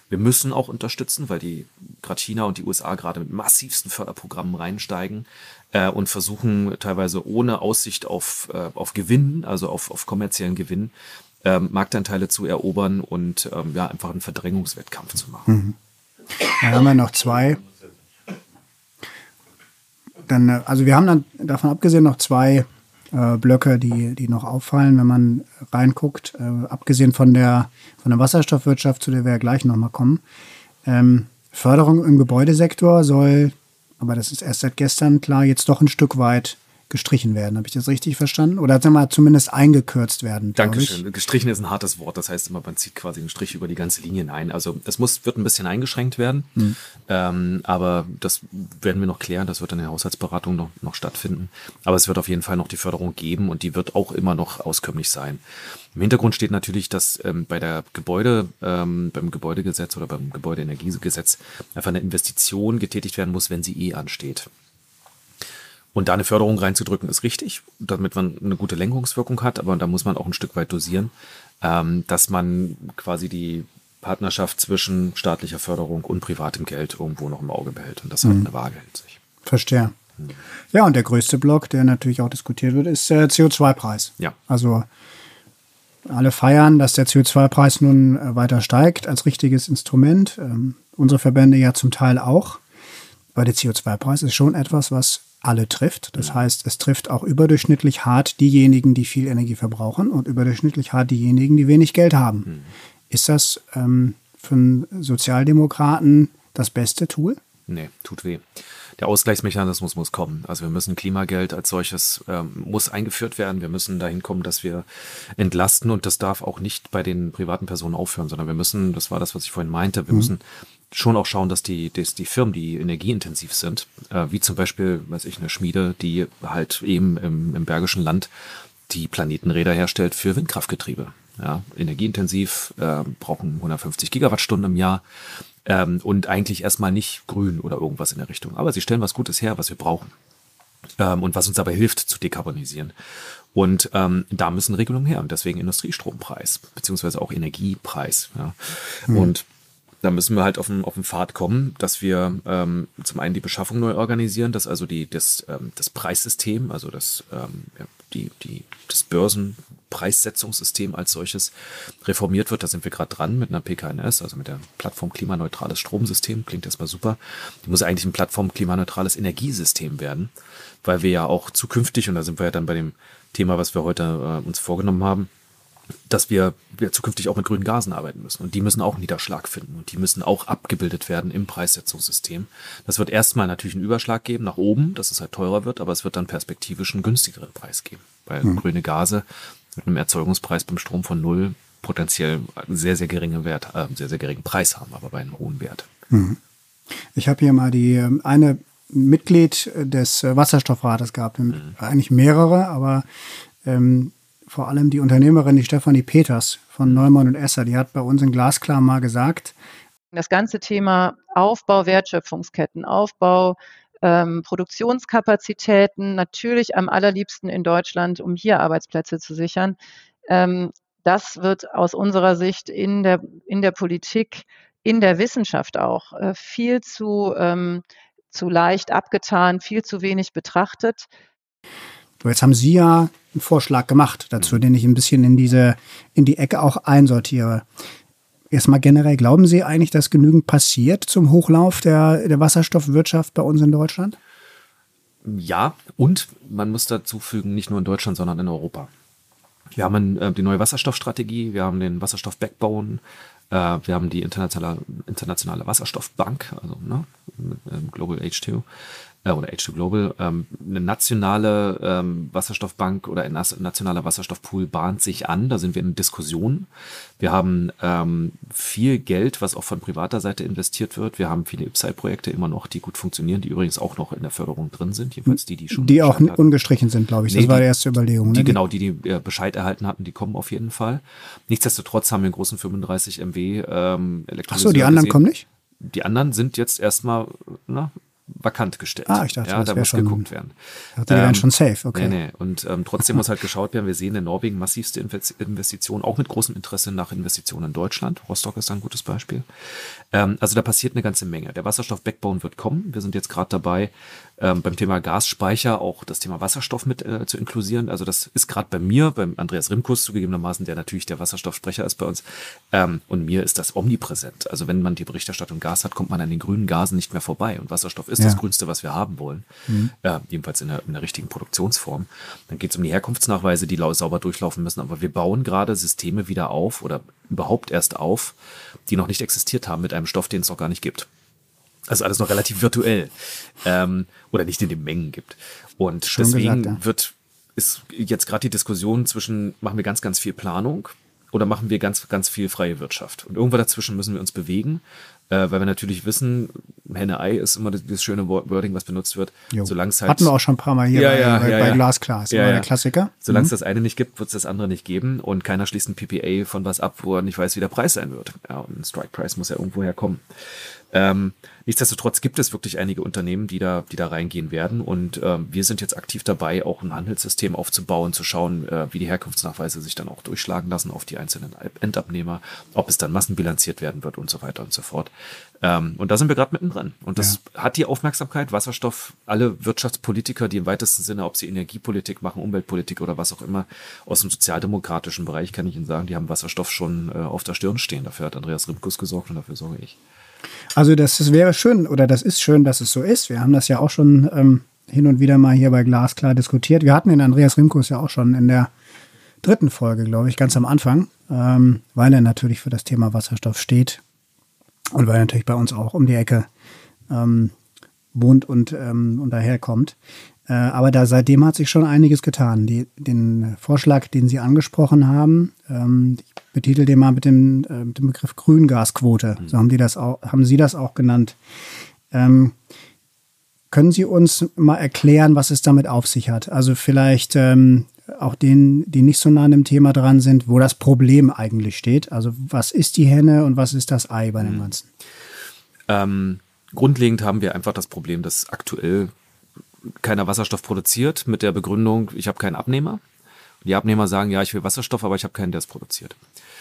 Wir müssen auch unterstützen, weil die gerade China und die U S A gerade mit massivsten Förderprogrammen reinsteigen äh, und versuchen teilweise ohne Aussicht auf, äh, auf Gewinn, also auf, auf kommerziellen Gewinn, ähm, Marktanteile zu erobern und ähm, ja, einfach einen Verdrängungswettkampf zu machen. Mhm. Da haben wir noch zwei. Dann, also wir haben dann davon abgesehen noch zwei äh, Blöcke, die, die noch auffallen, wenn man reinguckt. Äh, abgesehen von der, von der Wasserstoffwirtschaft, zu der wir ja gleich nochmal kommen. Ähm, Förderung im Gebäudesektor soll, aber das ist erst seit gestern klar, jetzt doch ein Stück weit gestrichen werden. Habe ich das richtig verstanden? Oder sagen wir mal, zumindest eingekürzt werden? Dankeschön. Gestrichen ist ein hartes Wort. Das heißt immer, man zieht quasi einen Strich über die ganze Linie ein. Also es muss, wird ein bisschen eingeschränkt werden. Hm. Ähm, aber das werden wir noch klären. Das wird in der Haushaltsberatung noch, noch stattfinden. Aber es wird auf jeden Fall noch die Förderung geben und die wird auch immer noch auskömmlich sein. Im Hintergrund steht natürlich, dass ähm, bei der Gebäude, ähm, beim Gebäudegesetz oder beim Gebäudeenergiegesetz einfach eine Investition getätigt werden muss, wenn sie eh ansteht. Und da eine Förderung reinzudrücken, ist richtig, damit man eine gute Lenkungswirkung hat. Aber da muss man auch ein Stück weit dosieren, ähm, dass man quasi die Partnerschaft zwischen staatlicher Förderung und privatem Geld irgendwo noch im Auge behält. Und das halt eine Waage hält sich. Verstehe. Hm. Ja, und der größte Block, der natürlich auch diskutiert wird, ist der C O zwei Preis. Ja. Also alle feiern, dass der C O zwei Preis nun weiter steigt als richtiges Instrument. Ähm, unsere Verbände ja zum Teil auch. Weil der C O zwei Preis ist schon etwas, was alle trifft. Das heißt, es trifft auch überdurchschnittlich hart diejenigen, die viel Energie verbrauchen und überdurchschnittlich hart diejenigen, die wenig Geld haben. Mhm. Ist das ähm, für einen Sozialdemokraten das beste Tool? Nee, tut weh. Der Ausgleichsmechanismus muss kommen. Also wir müssen Klimageld als solches ähm, muss eingeführt werden. Wir müssen dahin kommen, dass wir entlasten und das darf auch nicht bei den privaten Personen aufhören, sondern wir müssen, das war das, was ich vorhin meinte, wir mhm. müssen schon auch schauen, dass die, dass die Firmen, die energieintensiv sind, äh, wie zum Beispiel, weiß ich, eine Schmiede, die halt eben im, im Bergischen Land die Planetenräder herstellt für Windkraftgetriebe. Ja, energieintensiv, äh, brauchen hundertfünfzig Gigawattstunden im Jahr ähm, und eigentlich erstmal nicht grün oder irgendwas in der Richtung. Aber sie stellen was Gutes her, was wir brauchen ähm, und was uns aber hilft zu dekarbonisieren. Und ähm, da müssen Regelungen her und deswegen Industriestrompreis, beziehungsweise auch Energiepreis. Ja. Mhm. Und da müssen wir halt auf den, auf den Pfad kommen, dass wir ähm, zum einen die Beschaffung neu organisieren, dass also die, das, ähm, das Preissystem, also das, ähm, ja, die, die, das Börsenpreissetzungssystem als solches reformiert wird. Da sind wir gerade dran mit einer P K N S, also mit der Plattform Klimaneutrales Stromsystem. Klingt erstmal super. Die muss eigentlich ein Plattform Klimaneutrales Energiesystem werden, weil wir ja auch zukünftig, und da sind wir ja dann bei dem Thema, was wir heute äh, uns vorgenommen haben, dass wir, wir zukünftig auch mit grünen Gasen arbeiten müssen. Und die müssen auch Niederschlag finden. Und die müssen auch abgebildet werden im Preissetzungssystem. Das wird erstmal natürlich einen Überschlag geben nach oben, dass es halt teurer wird, aber es wird dann perspektivisch einen günstigeren Preis geben. Weil mhm. grüne Gase mit einem Erzeugungspreis beim Strom von null potenziell einen sehr, sehr geringen Wert, äh, sehr, sehr geringen Preis haben, aber bei einem hohen Wert. Mhm. Ich habe hier mal die eine Mitglied des Wasserstoffrates gehabt, mhm. eigentlich mehrere, aber ähm, vor allem die Unternehmerin, die Stefanie Peters von Neumann und Esser, die hat bei uns in Glasklar mal gesagt, das ganze Thema Aufbau Wertschöpfungsketten, Aufbau ähm, Produktionskapazitäten, natürlich am allerliebsten in Deutschland, um hier Arbeitsplätze zu sichern. Ähm, das wird aus unserer Sicht in der, in der Politik, in der Wissenschaft auch äh, viel zu, ähm, zu leicht abgetan, viel zu wenig betrachtet. So, jetzt haben Sie ja einen Vorschlag gemacht dazu, den ich ein bisschen in diese, in die Ecke auch einsortiere. Erstmal generell, glauben Sie eigentlich, dass genügend passiert zum Hochlauf der, der Wasserstoffwirtschaft bei uns in Deutschland? Ja, und man muss dazu fügen, nicht nur in Deutschland, sondern in Europa. Wir haben äh, die neue Wasserstoffstrategie, wir haben den Wasserstoff-Backbone, äh, wir haben die internationale, internationale Wasserstoffbank, also ne, Global H zwei. oder H zwei Global, ähm, eine nationale ähm, Wasserstoffbank oder ein nationaler Wasserstoffpool bahnt sich an. Da sind wir in Diskussionen. Wir haben ähm, viel Geld, was auch von privater Seite investiert wird. Wir haben viele I P S I-Projekte immer noch, die gut funktionieren, die übrigens auch noch in der Förderung drin sind. Jedenfalls die, die schon Die auch hatten. Ungestrichen sind, glaube ich. Das nee, war die erste Überlegung. Die, ne? Genau, die, die äh, Bescheid erhalten hatten, die kommen auf jeden Fall. Nichtsdestotrotz haben wir einen großen fünfunddreißig Megawatt ähm, Elektrolyseur. Ach so, die anderen gesehen. kommen nicht? Die anderen sind jetzt erstmal, na, vakant gestellt. Ah, ich dachte, ja, das da muss schon, geguckt werden. Ich dachte, die ähm, wären schon safe, okay. Nee, nee. Und ähm, trotzdem muss halt geschaut werden. Wir sehen in Norwegen massivste Investitionen, auch mit großem Interesse nach Investitionen in Deutschland. Rostock ist da ein gutes Beispiel. Ähm, also da passiert eine ganze Menge. Der Wasserstoff-Backbone wird kommen. Wir sind jetzt gerade dabei, ähm, beim Thema Gasspeicher auch das Thema Wasserstoff mit äh, zu inklusieren. Also das ist gerade bei mir, beim Andreas Rimkus zugegebenermaßen, der natürlich der Wasserstoffsprecher ist bei uns. Ähm, und mir ist das omnipräsent. Also wenn man die Berichterstattung Gas hat, kommt man an den grünen Gasen nicht mehr vorbei. Und Wasserstoff ist ja das Grünste, was wir haben wollen. Mhm. Äh, jedenfalls in der, in der richtigen Produktionsform. Dann geht es um die Herkunftsnachweise, die sauber durchlaufen müssen. Aber wir bauen gerade Systeme wieder auf oder überhaupt erst auf, die noch nicht existiert haben mit einem Stoff, den es noch gar nicht gibt. Also alles noch relativ virtuell ähm, oder nicht in den Mengen gibt. Und Schon deswegen gesagt, ja. wird ist jetzt gerade die Diskussion zwischen, machen wir ganz, ganz viel Planung oder machen wir ganz, ganz viel freie Wirtschaft. Und irgendwo dazwischen müssen wir uns bewegen, äh, weil wir natürlich wissen, Henne-Ei ist immer das, das schöne Wording, was benutzt wird. Solange es halt, hatten wir auch schon ein paar Mal hier ja, bei, ja, bei, ja, bei ja. Glasklar. Ist ja, immer ja. der Klassiker. Solange mhm. es das eine nicht gibt, wird es das andere nicht geben und keiner schließt ein P P A von was ab, wo er nicht weiß, wie der Preis sein wird. Ja, und ein Strike-Price muss ja irgendwo herkommen. Ähm, nichtsdestotrotz gibt es wirklich einige Unternehmen, die da, die da reingehen werden und ähm, wir sind jetzt aktiv dabei, auch ein Handelssystem aufzubauen, zu schauen, äh, wie die Herkunftsnachweise sich dann auch durchschlagen lassen auf die einzelnen Endabnehmer, ob es dann massenbilanziert werden wird und so weiter und so fort. Ähm, und da sind wir gerade mittendrin und das ja. hat die Aufmerksamkeit, Wasserstoff, alle Wirtschaftspolitiker, die im weitesten Sinne, ob sie Energiepolitik machen, Umweltpolitik oder was auch immer, aus dem sozialdemokratischen Bereich, kann ich Ihnen sagen, die haben Wasserstoff schon äh, auf der Stirn stehen. Dafür hat Andreas Rimkus gesorgt und dafür sorge ich. Also das, das wäre schön, oder das ist schön, dass es so ist. Wir haben das ja auch schon ähm, hin und wieder mal hier bei Glasklar diskutiert. Wir hatten den Andreas Rimkus ja auch schon in der dritten Folge, glaube ich, ganz am Anfang, ähm, weil er natürlich für das Thema Wasserstoff steht und weil er natürlich bei uns auch um die Ecke ähm, wohnt und, ähm, und daherkommt. Äh, aber da seitdem hat sich schon einiges getan. Die, den Vorschlag, den Sie angesprochen haben, ähm, ich betitel den mal mit dem, äh, mit dem Begriff Grüngasquote. Mhm. So haben die das auch, haben Sie das auch genannt. Ähm, können Sie uns mal erklären, was es damit auf sich hat? Also vielleicht ähm, auch denen, die nicht so nah an dem Thema dran sind, wo das Problem eigentlich steht. Also was ist die Henne und was ist das Ei bei dem Ganzen? Ähm, grundlegend haben wir einfach das Problem, dass aktuell keiner Wasserstoff produziert mit der Begründung, ich habe keinen Abnehmer. Die Abnehmer sagen, ja, ich will Wasserstoff, aber ich habe keinen, der es produziert.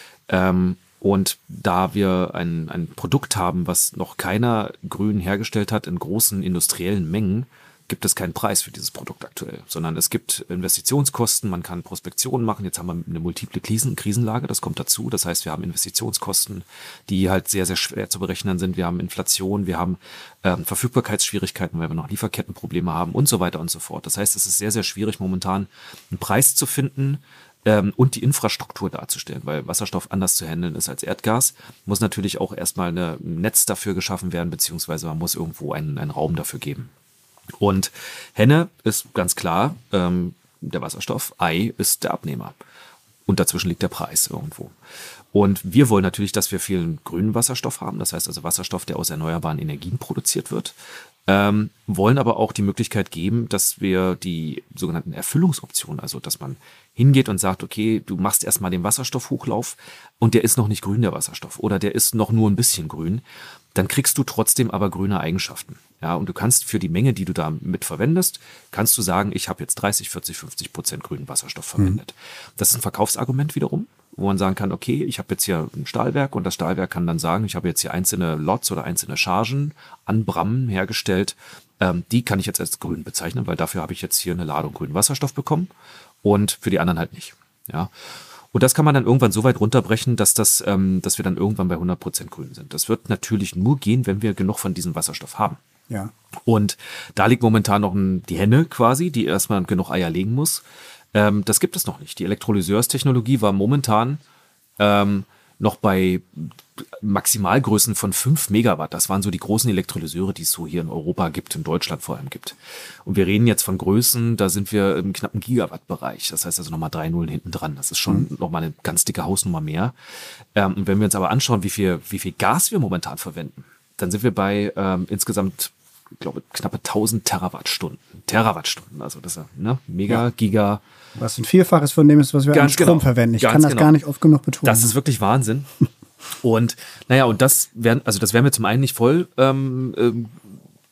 Ähm, und da wir ein, ein Produkt haben, was noch keiner grün hergestellt hat in großen industriellen Mengen, gibt es keinen Preis für dieses Produkt aktuell, sondern es gibt Investitionskosten, man kann Prospektionen machen, jetzt haben wir eine multiple Krisen, Krisenlage, das kommt dazu, das heißt, wir haben Investitionskosten, die halt sehr, sehr schwer zu berechnen sind, wir haben Inflation, wir haben ähm, Verfügbarkeitsschwierigkeiten, weil wir noch Lieferkettenprobleme haben und so weiter und so fort. Das heißt, es ist sehr, sehr schwierig momentan einen Preis zu finden, ähm, und die Infrastruktur darzustellen, weil Wasserstoff anders zu handeln ist als Erdgas, muss natürlich auch erstmal eine, ein Netz dafür geschaffen werden, beziehungsweise man muss irgendwo einen, einen Raum dafür geben. Und Henne ist ganz klar ähm, der Wasserstoff, Ei ist der Abnehmer. Und dazwischen liegt der Preis irgendwo. Und wir wollen natürlich, dass wir viel grünen Wasserstoff haben, das heißt also Wasserstoff, der aus erneuerbaren Energien produziert wird, ähm, wollen aber auch die Möglichkeit geben, dass wir die sogenannten Erfüllungsoptionen, also dass man hingeht und sagt, okay, du machst erstmal den Wasserstoffhochlauf und der ist noch nicht grün, der Wasserstoff, oder der ist noch nur ein bisschen grün, dann kriegst du trotzdem aber grüne Eigenschaften. Ja, und du kannst für die Menge, die du da mit verwendest, kannst du sagen, ich habe jetzt dreißig, vierzig, fünfzig Prozent grünen Wasserstoff verwendet. Mhm. Das ist ein Verkaufsargument wiederum, wo man sagen kann, okay, ich habe jetzt hier ein Stahlwerk und das Stahlwerk kann dann sagen, ich habe jetzt hier einzelne Lots oder einzelne Chargen an Brammen hergestellt, ähm, die kann ich jetzt als grün bezeichnen, weil dafür habe ich jetzt hier eine Ladung grünen Wasserstoff bekommen und für die anderen halt nicht. Ja. Und das kann man dann irgendwann so weit runterbrechen, dass, das, ähm, dass wir dann irgendwann bei hundert Prozent grün sind. Das wird natürlich nur gehen, wenn wir genug von diesem Wasserstoff haben. Ja. Und da liegt momentan noch ein, die Henne quasi, die erstmal genug Eier legen muss. Ähm, das gibt es noch nicht. Die Elektrolyseurstechnologie war momentan ähm, noch bei Maximalgrößen von fünf Megawatt. Das waren so die großen Elektrolyseure, die es so hier in Europa gibt, in Deutschland vor allem gibt. Und wir reden jetzt von Größen, da sind wir im knappen Gigawatt-Bereich. Das heißt also nochmal drei Nullen hinten dran. Das ist schon mhm. nochmal eine ganz dicke Hausnummer mehr. Ähm, und wenn wir uns aber anschauen, wie viel, wie viel Gas wir momentan verwenden, dann sind wir bei ähm, insgesamt, ich glaube, knappe tausend Terawattstunden. Terawattstunden, also das ist ne, mega, ja. Giga. Was ein Vielfaches von dem ist, was wir an Strom genau. verwenden. Ich Ganz kann das genau. gar nicht oft genug betonen. Das ist wirklich Wahnsinn. Und naja, und das werden, also das werden wir zum einen nicht voll ähm, ähm,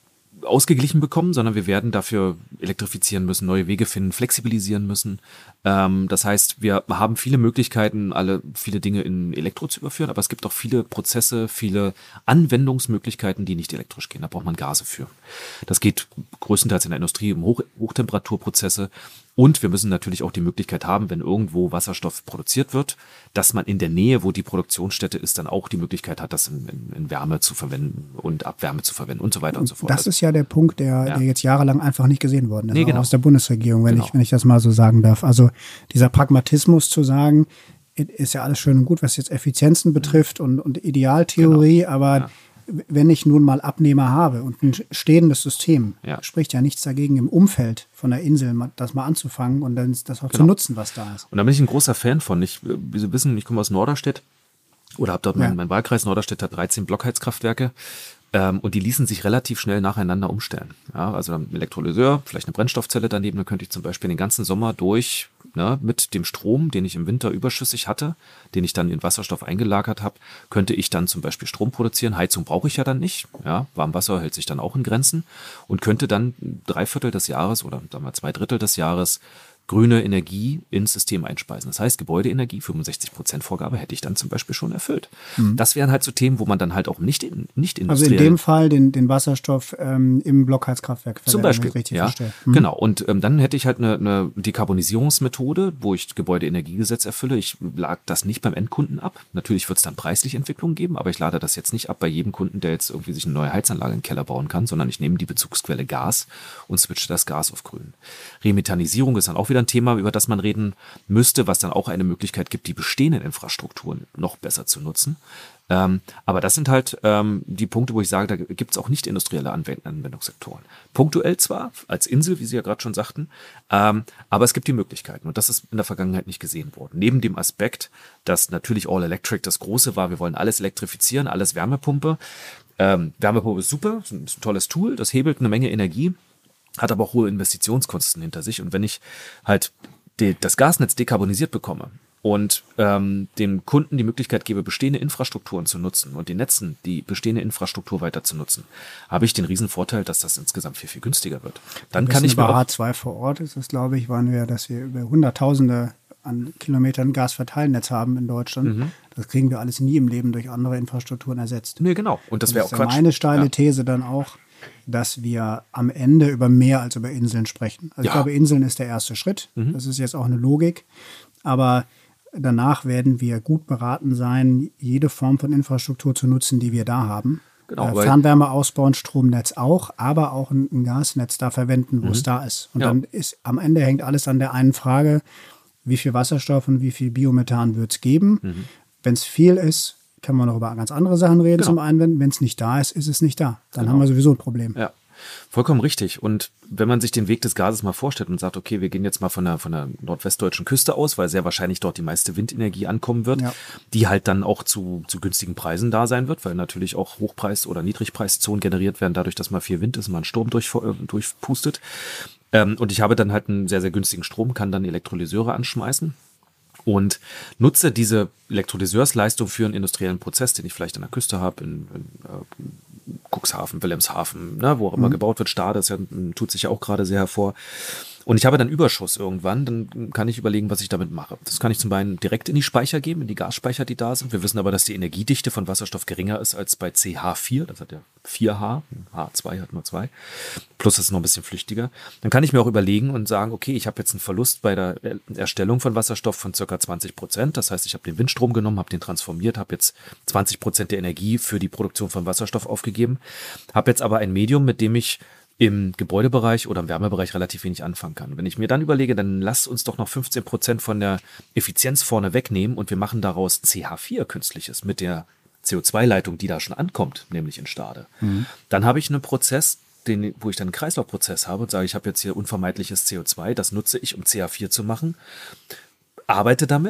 ausgeglichen bekommen, sondern wir werden dafür elektrifizieren müssen, neue Wege finden, flexibilisieren müssen. Ähm, das heißt, wir haben viele Möglichkeiten, alle viele Dinge in Elektro zu überführen, aber es gibt auch viele Prozesse, viele Anwendungsmöglichkeiten, die nicht elektrisch gehen. Da braucht man Gase für. Das geht größtenteils in der Industrie um Hoch Hochtemperaturprozesse. Und wir müssen natürlich auch die Möglichkeit haben, wenn irgendwo Wasserstoff produziert wird, dass man in der Nähe, wo die Produktionsstätte ist, dann auch die Möglichkeit hat, das in, in, in Wärme zu verwenden und Abwärme zu verwenden und so weiter und, und so fort. Das ist ja der Punkt, der, ja. der jetzt jahrelang einfach nicht gesehen worden ist, nee, genau. aus der Bundesregierung, wenn, genau. ich, wenn ich das mal so sagen darf. Also dieser Pragmatismus zu sagen, ist ja alles schön und gut, was jetzt Effizienzen betrifft und, und Idealtheorie, genau. aber ja. wenn ich nun mal Abnehmer habe und ein stehendes System, ja. spricht ja nichts dagegen, im Umfeld von der Insel das mal anzufangen und dann das auch genau. zu nutzen, was da ist. Und da bin ich ein großer Fan von. Ich, wie Sie wissen, ich komme aus Norderstedt oder habe dort ja. mein, mein Wahlkreis Norderstedt hat dreizehn Blockheizkraftwerke. Ähm, und die ließen sich relativ schnell nacheinander umstellen. Ja, also ein Elektrolyseur, vielleicht eine Brennstoffzelle daneben, dann könnte ich zum Beispiel den ganzen Sommer durch ne, mit dem Strom, den ich im Winter überschüssig hatte, den ich dann in Wasserstoff eingelagert habe, könnte ich dann zum Beispiel Strom produzieren. Heizung brauche ich ja dann nicht. Ja, Warmwasser hält sich dann auch in Grenzen und könnte dann drei Viertel des Jahres oder sagen wir zwei Drittel des Jahres grüne Energie ins System einspeisen. Das heißt, Gebäudeenergie, fünfundsechzig Prozent Vorgabe hätte ich dann zum Beispiel schon erfüllt. Mhm. Das wären halt so Themen, wo man dann halt auch nicht, in, nicht industriell... Also in dem Fall den, den Wasserstoff ähm, im Blockheizkraftwerk zum Beispiel, richtig ja, mhm. genau. Und ähm, dann hätte ich halt eine, eine Dekarbonisierungsmethode, wo ich Gebäudeenergiegesetz erfülle. Ich lade das nicht beim Endkunden ab. Natürlich wird es dann preislich Entwicklungen geben, aber ich lade das jetzt nicht ab bei jedem Kunden, der jetzt irgendwie sich eine neue Heizanlage in den Keller bauen kann, sondern ich nehme die Bezugsquelle Gas und switche das Gas auf grün. Remethanisierung ist dann auch wieder ein Thema, über das man reden müsste, was dann auch eine Möglichkeit gibt, die bestehenden Infrastrukturen noch besser zu nutzen. Ähm, aber das sind halt ähm, die Punkte, wo ich sage, da gibt es auch nicht industrielle Anwend- Anwendungssektoren. Punktuell zwar, als Insel, wie Sie ja gerade schon sagten, ähm, aber es gibt die Möglichkeiten und das ist in der Vergangenheit nicht gesehen worden. Neben dem Aspekt, dass natürlich All Electric das Große war, wir wollen alles elektrifizieren, alles Wärmepumpe. Ähm, Wärmepumpe ist super, ist ein, ist ein tolles Tool, das hebelt eine Menge Energie, hat aber auch hohe Investitionskosten hinter sich. Und wenn ich halt die, das Gasnetz dekarbonisiert bekomme und ähm, dem Kunden die Möglichkeit gebe, bestehende Infrastrukturen zu nutzen und den Netzen die bestehende Infrastruktur weiter zu nutzen, habe ich den riesen Vorteil, dass das insgesamt viel, viel günstiger wird. Dann kann ich bei H zwei vor Ort ist es, glaube ich, waren wir, dass wir über Hunderttausende an Kilometern Gasverteilnetz haben in Deutschland. Mhm. Das kriegen wir alles nie im Leben durch andere Infrastrukturen ersetzt. Nee, genau. Und das wäre auch Quatsch. Das ist meine steile ja. These dann auch, dass wir am Ende über mehr als über Inseln sprechen. Also ja. ich glaube, Inseln ist der erste Schritt. Mhm. Das ist jetzt auch eine Logik. Aber danach werden wir gut beraten sein, jede Form von Infrastruktur zu nutzen, die wir da haben. Genau, äh, Fernwärme ausbauen, Stromnetz auch, aber auch ein, ein Gasnetz da verwenden, wo mhm. es da ist. Und ja. dann ist am Ende hängt alles an der einen Frage, wie viel Wasserstoff und wie viel Biomethan wird es geben. Mhm. Wenn es viel ist, kann man noch über ganz andere Sachen reden genau. zum Einwenden. Wenn es nicht da ist, ist es nicht da. Dann genau. haben wir sowieso ein Problem. Ja, vollkommen richtig. Und wenn man sich den Weg des Gases mal vorstellt und sagt, okay, wir gehen jetzt mal von der, von der nordwestdeutschen Küste aus, weil sehr wahrscheinlich dort die meiste Windenergie ankommen wird, ja. die halt dann auch zu, zu günstigen Preisen da sein wird, weil natürlich auch Hochpreis- oder Niedrigpreiszonen generiert werden, dadurch, dass mal viel Wind ist und mal ein Sturm durch, äh, durchpustet. Ähm, und ich habe dann halt einen sehr, sehr günstigen Strom, kann dann Elektrolyseure anschmeißen. Und nutze diese Elektrolyseursleistung für einen industriellen Prozess, den ich vielleicht an der Küste habe, in, in äh, Cuxhaven, Wilhelmshaven, ne, wo auch immer mhm. gebaut wird. Stade, das ja, tut sich ja auch gerade sehr hervor. Und ich habe dann Überschuss irgendwann, dann kann ich überlegen, was ich damit mache. Das kann ich zum einen direkt in die Speicher geben, in die Gasspeicher, die da sind. Wir wissen aber, dass die Energiedichte von Wasserstoff geringer ist als bei C H vier. Das hat ja vier H, H zwei hat nur zwei. Plus ist es noch ein bisschen flüchtiger. Dann kann ich mir auch überlegen und sagen, okay, ich habe jetzt einen Verlust bei der Erstellung von Wasserstoff von ca. zwanzig Prozent. Das heißt, ich habe den Windstrom genommen, habe den transformiert, habe jetzt zwanzig Prozent der Energie für die Produktion von Wasserstoff aufgegeben. Habe jetzt aber ein Medium, mit dem ich im Gebäudebereich oder im Wärmebereich relativ wenig anfangen kann. Wenn ich mir dann überlege, dann lasst uns doch noch fünfzehn Prozent von der Effizienz vorne wegnehmen und wir machen daraus C H vier künstliches mit der C O zwei Leitung, die da schon ankommt, nämlich in Stade. Mhm. Dann habe ich einen Prozess, den, wo ich dann einen Kreislaufprozess habe und sage, ich habe jetzt hier unvermeidliches C O zwei, das nutze ich, um C H vier zu machen, arbeite damit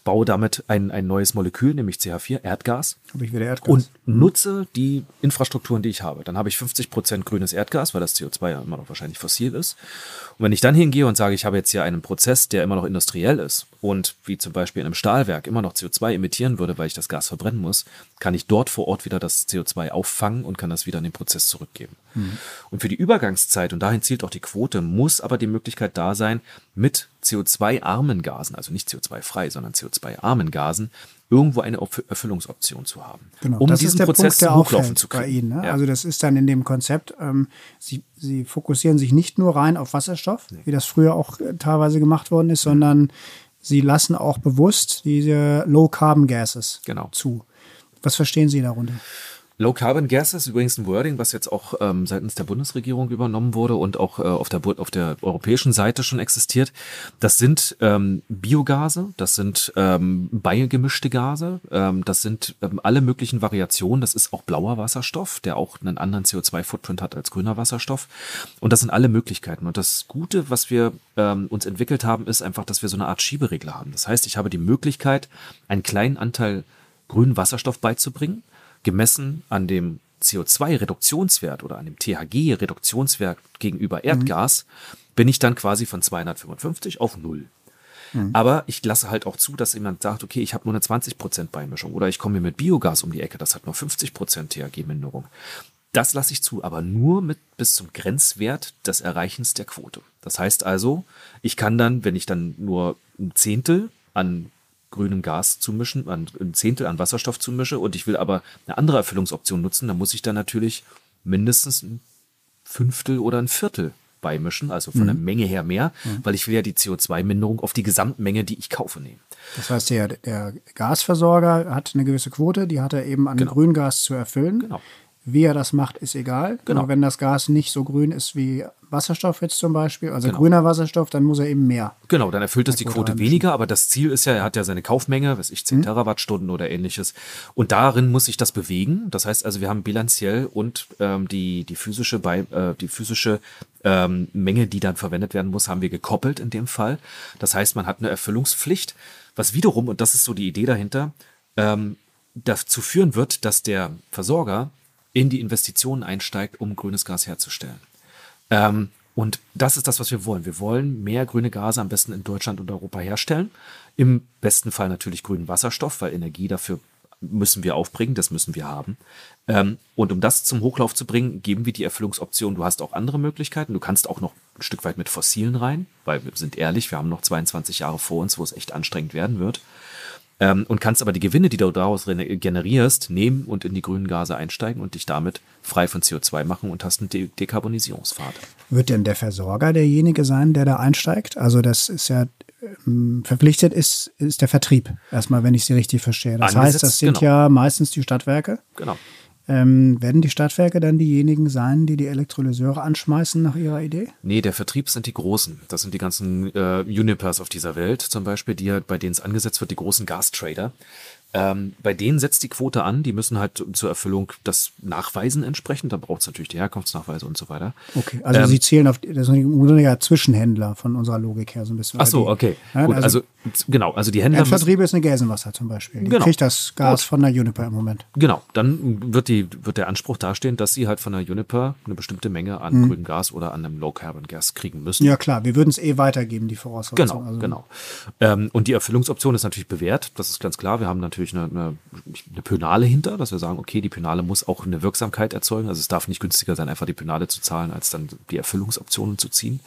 baue damit ein, ein neues Molekül, nämlich C H vier, Erdgas. Habe ich wieder Erdgas. Und nutze die Infrastrukturen, die ich habe. Dann habe ich fünfzig Prozent grünes Erdgas, weil das C O zwei ja immer noch wahrscheinlich fossil ist. Und wenn ich dann hingehe und sage, ich habe jetzt hier einen Prozess, der immer noch industriell ist und wie zum Beispiel in einem Stahlwerk immer noch C O zwei emittieren würde, weil ich das Gas verbrennen muss, kann ich dort vor Ort wieder das C O zwei auffangen und kann das wieder in den Prozess zurückgeben. Mhm. Und für die Übergangszeit, und dahin zielt auch die Quote, muss aber die Möglichkeit da sein, mit C O zwei armen Gasen, also nicht C O zwei frei, sondern C O zwei armen Gasen, irgendwo eine Erfüllungsoption zu haben, genau, um das diesen ist der Prozess Punkt, der hochlaufen zu bei kriegen. Ihnen. Ne? Ja. Also das ist dann in dem Konzept, ähm, Sie, Sie fokussieren sich nicht nur rein auf Wasserstoff, nee. wie das früher auch äh, teilweise gemacht worden ist, sondern Sie lassen auch bewusst diese Low-Carbon-Gases genau. zu. Was verstehen Sie darunter? Low Carbon Gas ist übrigens ein Wording, was jetzt auch ähm, seitens der Bundesregierung übernommen wurde und auch äh, auf der auf der europäischen Seite schon existiert. Das sind ähm, Biogase, das sind ähm, beigemischte Gase, ähm, das sind ähm, alle möglichen Variationen. Das ist auch blauer Wasserstoff, der auch einen anderen C O zwei Footprint hat als grüner Wasserstoff. Und das sind alle Möglichkeiten. Und das Gute, was wir ähm, uns entwickelt haben, ist einfach, dass wir so eine Art Schieberegler haben. Das heißt, ich habe die Möglichkeit, einen kleinen Anteil grünen Wasserstoff beizubringen, gemessen an dem C O zwei Reduktionswert oder an dem T H G-Reduktionswert gegenüber Erdgas, mhm. bin ich dann quasi von zweihundertfünfundfünfzig auf null. Mhm. Aber ich lasse halt auch zu, dass jemand sagt, okay, ich habe nur eine zwanzig Prozent Beimischung oder ich komme hier mit Biogas um die Ecke, das hat nur fünfzig Prozent T H G-Minderung. Das lasse ich zu, aber nur mit bis zum Grenzwert des Erreichens der Quote. Das heißt also, ich kann dann, wenn ich dann nur ein Zehntel an grünem Gas zu mischen, ein Zehntel an Wasserstoff zu mische und ich will aber eine andere Erfüllungsoption nutzen, dann muss ich dann natürlich mindestens ein Fünftel oder ein Viertel beimischen, also von mhm. der Menge her mehr, mhm. weil ich will ja die C O zwei Minderung auf die Gesamtmenge, die ich kaufe, nehmen. Das heißt, der, der Gasversorger hat eine gewisse Quote, die hat er eben an genau. Grüngas zu erfüllen. Genau. Wie er das macht, ist egal. Genau. Aber wenn das Gas nicht so grün ist wie Wasserstoff jetzt zum Beispiel, also genau. grüner Wasserstoff, dann muss er eben mehr. Genau, dann erfüllt es die Quote weniger, aber das Ziel ist ja, er hat ja seine Kaufmenge, weiß ich, zehn mhm. Terawattstunden oder ähnliches. Und darin muss sich das bewegen. Das heißt also, wir haben bilanziell und ähm, die, die physische, bei, äh, die physische ähm, Menge, die dann verwendet werden muss, haben wir gekoppelt in dem Fall. Das heißt, man hat eine Erfüllungspflicht, was wiederum, und das ist so die Idee dahinter, ähm, dazu führen wird, dass der Versorger in die Investitionen einsteigt, um grünes Gas herzustellen. Ähm, und das ist das, was wir wollen. Wir wollen mehr grüne Gase am besten in Deutschland und Europa herstellen. Im besten Fall natürlich grünen Wasserstoff, weil Energie dafür müssen wir aufbringen, das müssen wir haben. Ähm, und um das zum Hochlauf zu bringen, geben wir die Erfüllungsoption. Du hast auch andere Möglichkeiten. Du kannst auch noch ein Stück weit mit Fossilen rein, weil wir sind ehrlich, wir haben noch zweiundzwanzig Jahre vor uns, wo es echt anstrengend werden wird. Ähm, und kannst aber die Gewinne, die du daraus generierst, nehmen und in die grünen Gase einsteigen und dich damit frei von C O zwei machen und hast einen De- Dekarbonisierungspfad. Wird denn der Versorger derjenige sein, der da einsteigt? Also das ist ja ähm, verpflichtet ist, ist der Vertrieb, erstmal, wenn ich Sie richtig verstehe. Das Angesetzt, heißt, das sind genau. ja meistens die Stadtwerke. Genau. Ähm, werden die Stadtwerke dann diejenigen sein, die die Elektrolyseure anschmeißen nach ihrer Idee? Nee, der Vertrieb sind die Großen. Das sind die ganzen äh, Unipers auf dieser Welt zum Beispiel, die bei denen es angesetzt wird, die großen Gastrader. Ähm, bei denen setzt die Quote an, die müssen halt zur Erfüllung das nachweisen entsprechend. Da braucht es natürlich die Herkunftsnachweise und so weiter. Okay, also ähm, Sie zählen auf, das sind ja Zwischenhändler von unserer Logik her so ein bisschen. Ach so, okay. Ja, Gut, also, also genau, also die Händler. Ein Vertrieb ist eine Gelsenwasser zum Beispiel. Die genau. kriegt das Gas Gut. von der Juniper im Moment. Genau, dann wird, die, wird der Anspruch dastehen, dass sie halt von der Juniper eine bestimmte Menge an mhm. grünem Gas oder an einem Low-Carbon-Gas kriegen müssen. Ja klar, wir würden es eh weitergeben, die Voraussetzungen. Genau, also, genau. Ähm, und die Erfüllungsoption ist natürlich bewährt, das ist ganz klar. Wir haben natürlich eine, eine, eine Pönale hinter, dass wir sagen, okay, die Pönale muss auch eine Wirksamkeit erzeugen. Also es darf nicht günstiger sein, einfach die Pönale zu zahlen, als dann die Erfüllungsoptionen zu ziehen.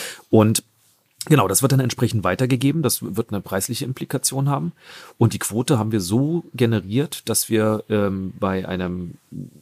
Und genau, das wird dann entsprechend weitergegeben. Das wird eine preisliche Implikation haben. Und die Quote haben wir so generiert, dass wir ähm, bei einem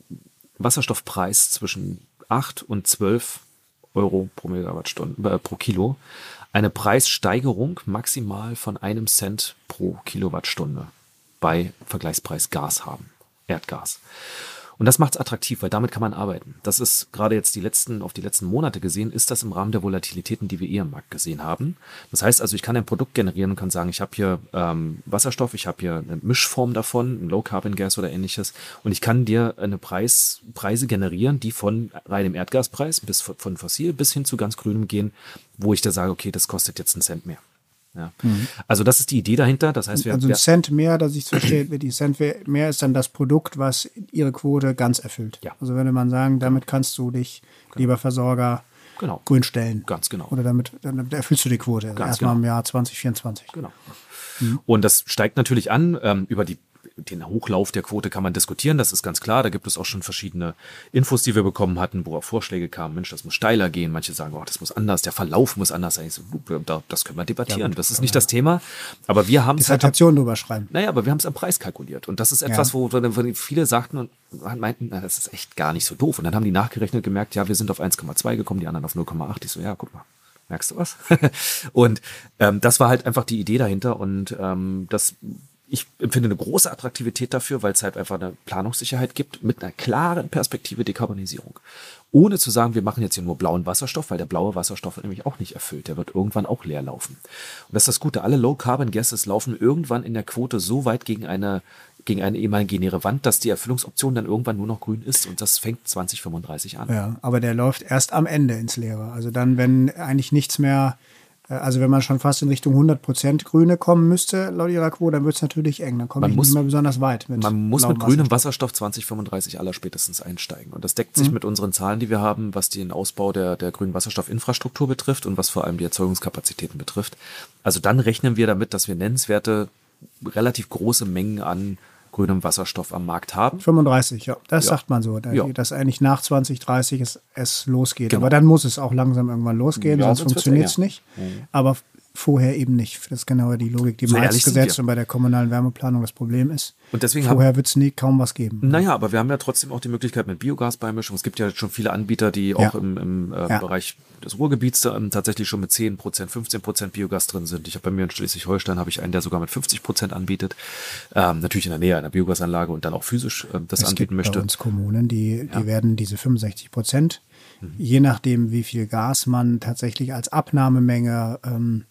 Wasserstoffpreis zwischen acht und zwölf Euro pro Megawattstunde, äh, pro Kilo eine Preissteigerung maximal von einem Cent pro Kilowattstunde bei Vergleichspreis Gas haben, Erdgas. Und das macht es attraktiv, weil damit kann man arbeiten. Das ist gerade jetzt die letzten, auf die letzten Monate gesehen, ist das im Rahmen der Volatilitäten, die wir eh im Markt gesehen haben. Das heißt also, ich kann ein Produkt generieren und kann sagen, ich habe hier ähm, Wasserstoff, ich habe hier eine Mischform davon, ein Low-Carbon-Gas oder ähnliches. Und ich kann dir eine Preis, Preise generieren, die von reinem Erdgaspreis bis von fossil bis hin zu ganz grünem gehen, wo ich da sage, okay, das kostet jetzt einen Cent mehr. Ja. Mhm. Also das ist die Idee dahinter. Das heißt, wir also ein Cent mehr, dass ich es verstehe, die Cent mehr ist dann das Produkt, was ihre Quote ganz erfüllt. Ja. Also würde man sagen, damit kannst du dich, genau. lieber Versorger, genau. grün stellen. Ganz genau. Oder damit, damit erfüllst du die Quote. Also erstmal genau. im Jahr zwanzig vierundzwanzig. Genau. Mhm. Und das steigt natürlich an ähm, über die Den Hochlauf der Quote kann man diskutieren, das ist ganz klar. Da gibt es auch schon verschiedene Infos, die wir bekommen hatten, wo auch Vorschläge kamen. Mensch, das muss steiler gehen. Manche sagen, oh, das muss anders, der Verlauf muss anders sein. So, das können wir debattieren. Ja, gut, das ist nicht ja. das Thema. Aber wir haben es Dissertation drüber schreiben. Naja, aber wir haben es am Preis kalkuliert. Und das ist etwas, ja. wo, wo viele sagten und meinten, na, das ist echt gar nicht so doof. Und dann haben die nachgerechnet gemerkt, ja, wir sind auf eins Komma zwei gekommen, die anderen auf null Komma acht. Ich so, ja, guck mal. Merkst du was? Und ähm, das war halt einfach die Idee dahinter. Und ähm, das Ich empfinde eine große Attraktivität dafür, weil es halt einfach eine Planungssicherheit gibt mit einer klaren Perspektive Dekarbonisierung. Ohne zu sagen, wir machen jetzt hier nur blauen Wasserstoff, weil der blaue Wasserstoff wird nämlich auch nicht erfüllt. Der wird irgendwann auch leer laufen. Und das ist das Gute. Alle Low-Carbon-Gases laufen irgendwann in der Quote so weit gegen eine, gegen eine imaginäre Wand, dass die Erfüllungsoption dann irgendwann nur noch grün ist. Und das fängt zwanzig fünfunddreißig an. Ja, aber der läuft erst am Ende ins Leere. Also dann, wenn eigentlich nichts mehr... Also wenn man schon fast in Richtung hundert Prozent Grüne kommen müsste, laut ihrer Quote, dann wird es natürlich eng. Dann komme ich muss, nicht mehr besonders weit. Mit man muss mit grünem Wasserstoff zwanzig fünfunddreißig allerspätestens einsteigen. Und das deckt sich mhm. mit unseren Zahlen, die wir haben, was den Ausbau der, der grünen Wasserstoffinfrastruktur betrifft und was vor allem die Erzeugungskapazitäten betrifft. Also dann rechnen wir damit, dass wir nennenswerte, relativ große Mengen an grünem Wasserstoff am Markt haben. fünfunddreißig, ja. Das ja. sagt man so. Da, ja. Dass eigentlich nach zwanzig dreißig es, es losgeht. Genau. Aber dann muss es auch langsam irgendwann losgehen, ja, sonst funktioniert es nicht. Mhm. Aber vorher eben nicht. Das ist genau die Logik, die so Marx gesetzt und bei der kommunalen Wärmeplanung das Problem ist. Und deswegen vorher wird es nie kaum was geben. Naja, aber wir haben ja trotzdem auch die Möglichkeit mit Biogasbeimischung. Es gibt ja schon viele Anbieter, die auch ja. im, im äh, ja. Bereich des Ruhrgebiets ähm, tatsächlich schon mit zehn Prozent, fünfzehn Prozent Biogas drin sind. Ich habe bei mir in Schleswig-Holstein habe ich einen, der sogar mit fünfzig Prozent anbietet. Ähm, natürlich in der Nähe einer Biogasanlage und dann auch physisch ähm, das es anbieten gibt möchte. Bei uns Kommunen, die, die ja. werden diese fünfundsechzig Prozent, mhm. je nachdem, wie viel Gas man tatsächlich als Abnahmemenge ähm,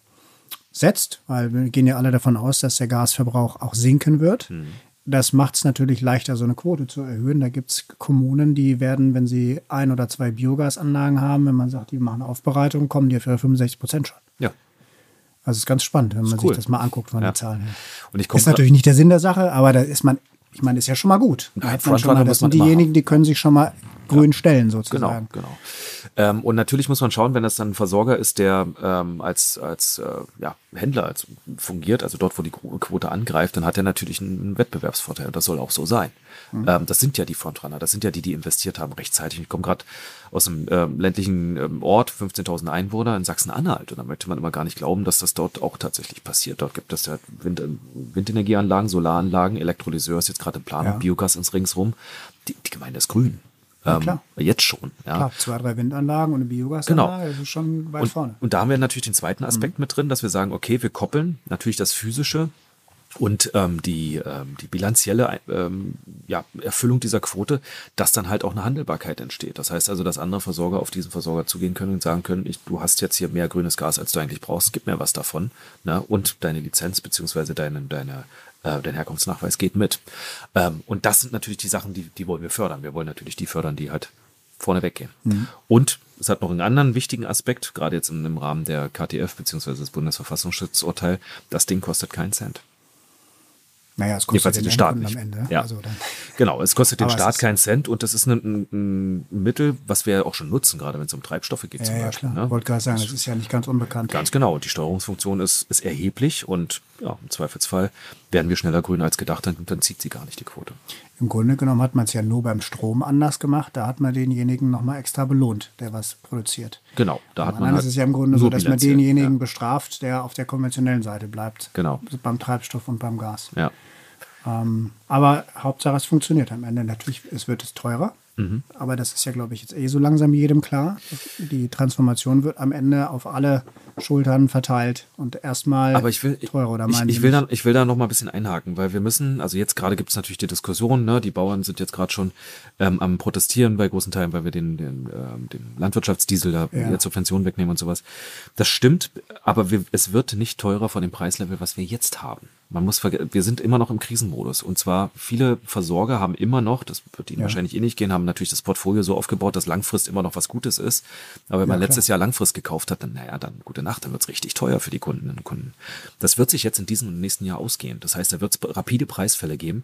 setzt, weil wir gehen ja alle davon aus, dass der Gasverbrauch auch sinken wird. Mhm. Das macht es natürlich leichter, so eine Quote zu erhöhen. Da gibt es Kommunen, die werden, wenn sie ein oder zwei Biogasanlagen haben, wenn man sagt, die machen Aufbereitung, kommen die auf ihre fünfundsechzig Prozent schon. Ja. Also es ist ganz spannend, wenn man cool. sich das mal anguckt von ja. den Zahlen her. Und ich ist natürlich nicht der Sinn der Sache, aber da ist man, ich meine, ist ja schon mal gut. Da hat man schon mal, das sind diejenigen, die können sich schon mal grün ja. stellen sozusagen. Genau, genau. Ähm, und natürlich muss man schauen, wenn das dann ein Versorger ist, der ähm, als, als äh, ja, Händler als fungiert, also dort, wo die Quote angreift, dann hat er natürlich einen Wettbewerbsvorteil und das soll auch so sein. Mhm. Ähm, das sind ja die Frontrunner, das sind ja die, die investiert haben rechtzeitig. Ich komme gerade aus einem äh, ländlichen ähm, Ort, fünfzehntausend Einwohner in Sachsen-Anhalt und da möchte man immer gar nicht glauben, dass das dort auch tatsächlich passiert. Dort gibt es ja Wind, Windenergieanlagen, Solaranlagen, Elektrolyseur ist jetzt gerade in Planung, ja. Biogas ins Ringsrum. Die, die Gemeinde ist grün. Ja, klar. Ähm, jetzt schon. Ja. Klar, zwei, drei Windanlagen und eine Biogasanlage, genau. das ist schon weit und, vorne. Und da haben wir natürlich den zweiten Aspekt mhm. mit drin, dass wir sagen, okay, wir koppeln natürlich das Physische und ähm, die, ähm, die bilanzielle ähm, ja, Erfüllung dieser Quote, dass dann halt auch eine Handelbarkeit entsteht. Das heißt also, dass andere Versorger auf diesen Versorger zugehen können und sagen können, ich, du hast jetzt hier mehr grünes Gas, als du eigentlich brauchst, gib mir was davon. Ne? Und deine Lizenz beziehungsweise deine, deine äh, dein Herkunftsnachweis geht mit. Ähm, und das sind natürlich die Sachen, die, die wollen wir fördern. Wir wollen natürlich die fördern, die halt vorne weggehen. Mhm. Und es hat noch einen anderen wichtigen Aspekt, gerade jetzt im, im Rahmen der K T F beziehungsweise des Bundesverfassungsschutzurteil, das Ding kostet keinen Cent. Naja, es kostet den, den Staat nicht. Am Ende. Ja. Also dann. Genau, es kostet den Staat keinen Cent und das ist ein, ein, ein Mittel, was wir auch schon nutzen, gerade wenn es um Treibstoffe geht. Ja, zum ja, Beispiel, klar. Ich ne? wollte gerade sagen, das ist ja nicht ganz unbekannt. Ganz genau. Die Steuerungsfunktion ist, ist erheblich und ja, im Zweifelsfall werden wir schneller grün als gedacht, dann, dann zieht sie gar nicht die Quote. Im Grunde genommen hat man es ja nur beim Strom anders gemacht. Da hat man denjenigen nochmal extra belohnt, der was produziert. Genau. Da hat man dann halt ist es ja im Grunde so, dass man denjenigen ja. bestraft, der auf der konventionellen Seite bleibt. Genau. Beim Treibstoff und beim Gas. Ja. Ähm, aber Hauptsache, es funktioniert am Ende. Natürlich, es wird es teurer. Mhm. Aber das ist ja, glaube ich, jetzt eh so langsam jedem klar. Die Transformation wird am Ende auf alle Schultern verteilt und erstmal aber ich will, teurer. Oder ich, ich, will da, ich will da noch mal ein bisschen einhaken, weil wir müssen, also jetzt gerade gibt es natürlich die Diskussion, ne? Die Bauern sind jetzt gerade schon ähm, am Protestieren bei großen Teilen, weil wir den, den, ähm, den Landwirtschaftsdiesel da ja. jetzt Subventionen wegnehmen und sowas. Das stimmt, aber wir, es wird nicht teurer von dem Preislevel, was wir jetzt haben. Man muss, wir sind immer noch im Krisenmodus. Und zwar viele Versorger haben immer noch, das wird Ihnen ja. wahrscheinlich eh nicht gehen, haben natürlich das Portfolio so aufgebaut, dass Langfrist immer noch was Gutes ist. Aber wenn man ja, letztes Jahr Langfrist gekauft hat, dann, naja, dann gute Nacht, dann wird's richtig teuer für die Kundinnen und Kunden. Das wird sich jetzt in diesem und nächsten Jahr ausgehen. Das heißt, da wird es rapide Preisfälle geben.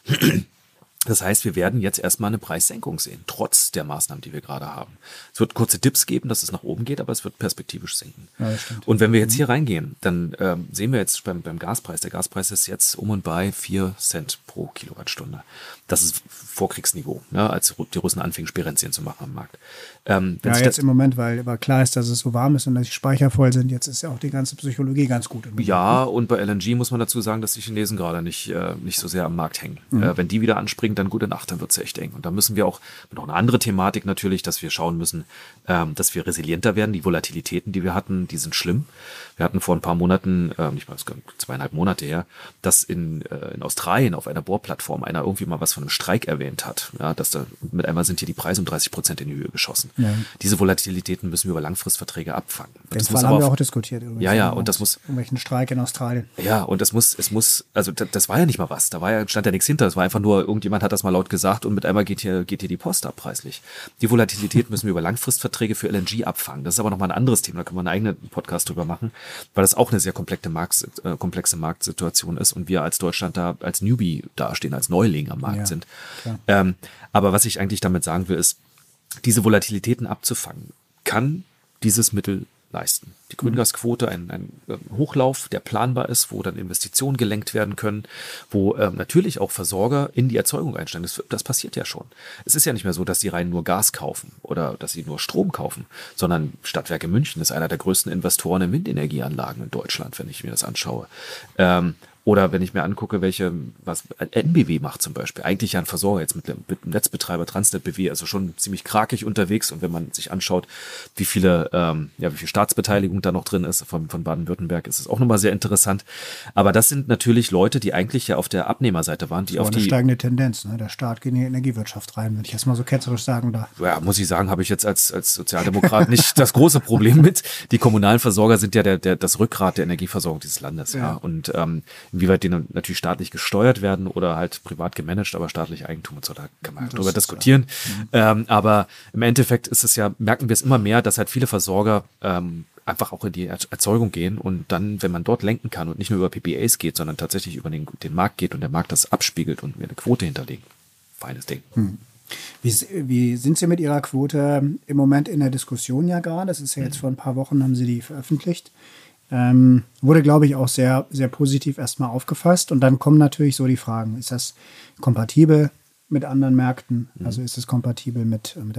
Das heißt, wir werden jetzt erstmal eine Preissenkung sehen, trotz der Maßnahmen, die wir gerade haben. Es wird kurze Dips geben, dass es nach oben geht, aber es wird perspektivisch sinken. Ja, das stimmt. Und wenn wir jetzt hier reingehen, dann ähm, sehen wir jetzt beim, beim Gaspreis, der Gaspreis ist jetzt um und bei vier Cent pro Kilowattstunde. Das ist Vorkriegsniveau, ja, als die Russen anfingen, Spirenzien zu machen am Markt. Ähm, ja, jetzt im Moment, weil aber klar ist, dass es so warm ist und dass die Speicher voll sind, jetzt ist ja auch die ganze Psychologie ganz gut. Ja, und bei L N G muss man dazu sagen, dass die Chinesen gerade nicht, äh, nicht so sehr am Markt hängen. Mhm. Äh, wenn die wieder anspringen, dann gute Nacht, dann wird es echt eng. Und da müssen wir auch, noch eine andere Thematik natürlich, dass wir schauen müssen, ähm, dass wir resilienter werden. Die Volatilitäten, die wir hatten, die sind schlimm. Wir hatten vor ein paar Monaten, äh, nicht mal zweieinhalb Monate her, dass in, äh, in Australien auf einer Bohrplattform einer irgendwie mal was von einem Streik erwähnt hat. Ja, dass da mit einmal sind hier die Preise um dreißig Prozent in die Höhe geschossen. Ja. Diese Volatilitäten müssen wir über Langfristverträge abfangen. Und Den das Fall muss haben aber wir auf, auch diskutiert. Ja, ja, und das muss... Irgendwelchen Streik in Australien. Ja, und das muss, es muss, also das, das war ja nicht mal was. Da war ja, stand ja nichts hinter. Es war einfach nur, irgendjemand hat das mal laut gesagt und mit einmal geht hier, geht hier die Post ab preislich. Die Volatilität müssen wir über Langfristverträge für L N G abfangen. Das ist aber nochmal ein anderes Thema. Da können wir einen eigenen Podcast drüber machen, weil das auch eine sehr komplexe, Markt, äh, komplexe Marktsituation ist und wir als Deutschland da als Newbie dastehen, als Neuling am Markt ja, sind. Ähm, aber was ich eigentlich damit sagen will, ist, diese Volatilitäten abzufangen, kann dieses Mittel leisten. Die Grüngasquote, ein, ein Hochlauf, der planbar ist, wo dann Investitionen gelenkt werden können, wo ähm, natürlich auch Versorger in die Erzeugung einsteigen. Das, das passiert ja schon. Es ist ja nicht mehr so, dass die rein nur Gas kaufen oder dass sie nur Strom kaufen, sondern Stadtwerke München ist einer der größten Investoren in Windenergieanlagen in Deutschland, wenn ich mir das anschaue. Ähm, Oder wenn ich mir angucke, welche, was N B W macht zum Beispiel, eigentlich ja ein Versorger jetzt mit dem, mit dem Netzbetreiber Transnet B W, also schon ziemlich krakig unterwegs. Und wenn man sich anschaut, wie viele, ähm, ja, wie viel Staatsbeteiligung da noch drin ist von, von Baden-Württemberg, ist es auch nochmal sehr interessant. Aber das sind natürlich Leute, die eigentlich ja auf der Abnehmerseite waren, die so auf die... eine steigende Tendenz, ne? Der Staat geht in die Energiewirtschaft rein, wenn ich das mal so ketzerisch sagen darf. Ja, muss ich sagen, habe ich jetzt als, als Sozialdemokrat nicht das große Problem mit. Die kommunalen Versorger sind ja der, der, das Rückgrat der Energieversorgung dieses Landes. Ja. ja. Und ähm, inwieweit die natürlich staatlich gesteuert werden oder halt privat gemanagt, aber staatlich Eigentum und so, da kann man halt drüber diskutieren. Ja. Mhm. Ähm, aber im Endeffekt ist es ja, merken wir es immer mehr, dass halt viele Versorger ähm, einfach auch in die Erzeugung gehen und dann, wenn man dort lenken kann und nicht nur über P P As geht, sondern tatsächlich über den, den Markt geht und der Markt das abspiegelt und mir eine Quote hinterlegt. Feines Ding. Hm. Wie, wie sind Sie mit Ihrer Quote im Moment in der Diskussion ja gerade? Das ist ja jetzt hm. vor ein paar Wochen, haben Sie die veröffentlicht. Ähm, wurde, glaube ich, auch sehr, sehr positiv erstmal aufgefasst. Und dann kommen natürlich so die Fragen, ist das kompatibel mit anderen Märkten? Mhm. Also ist es kompatibel mit, mit der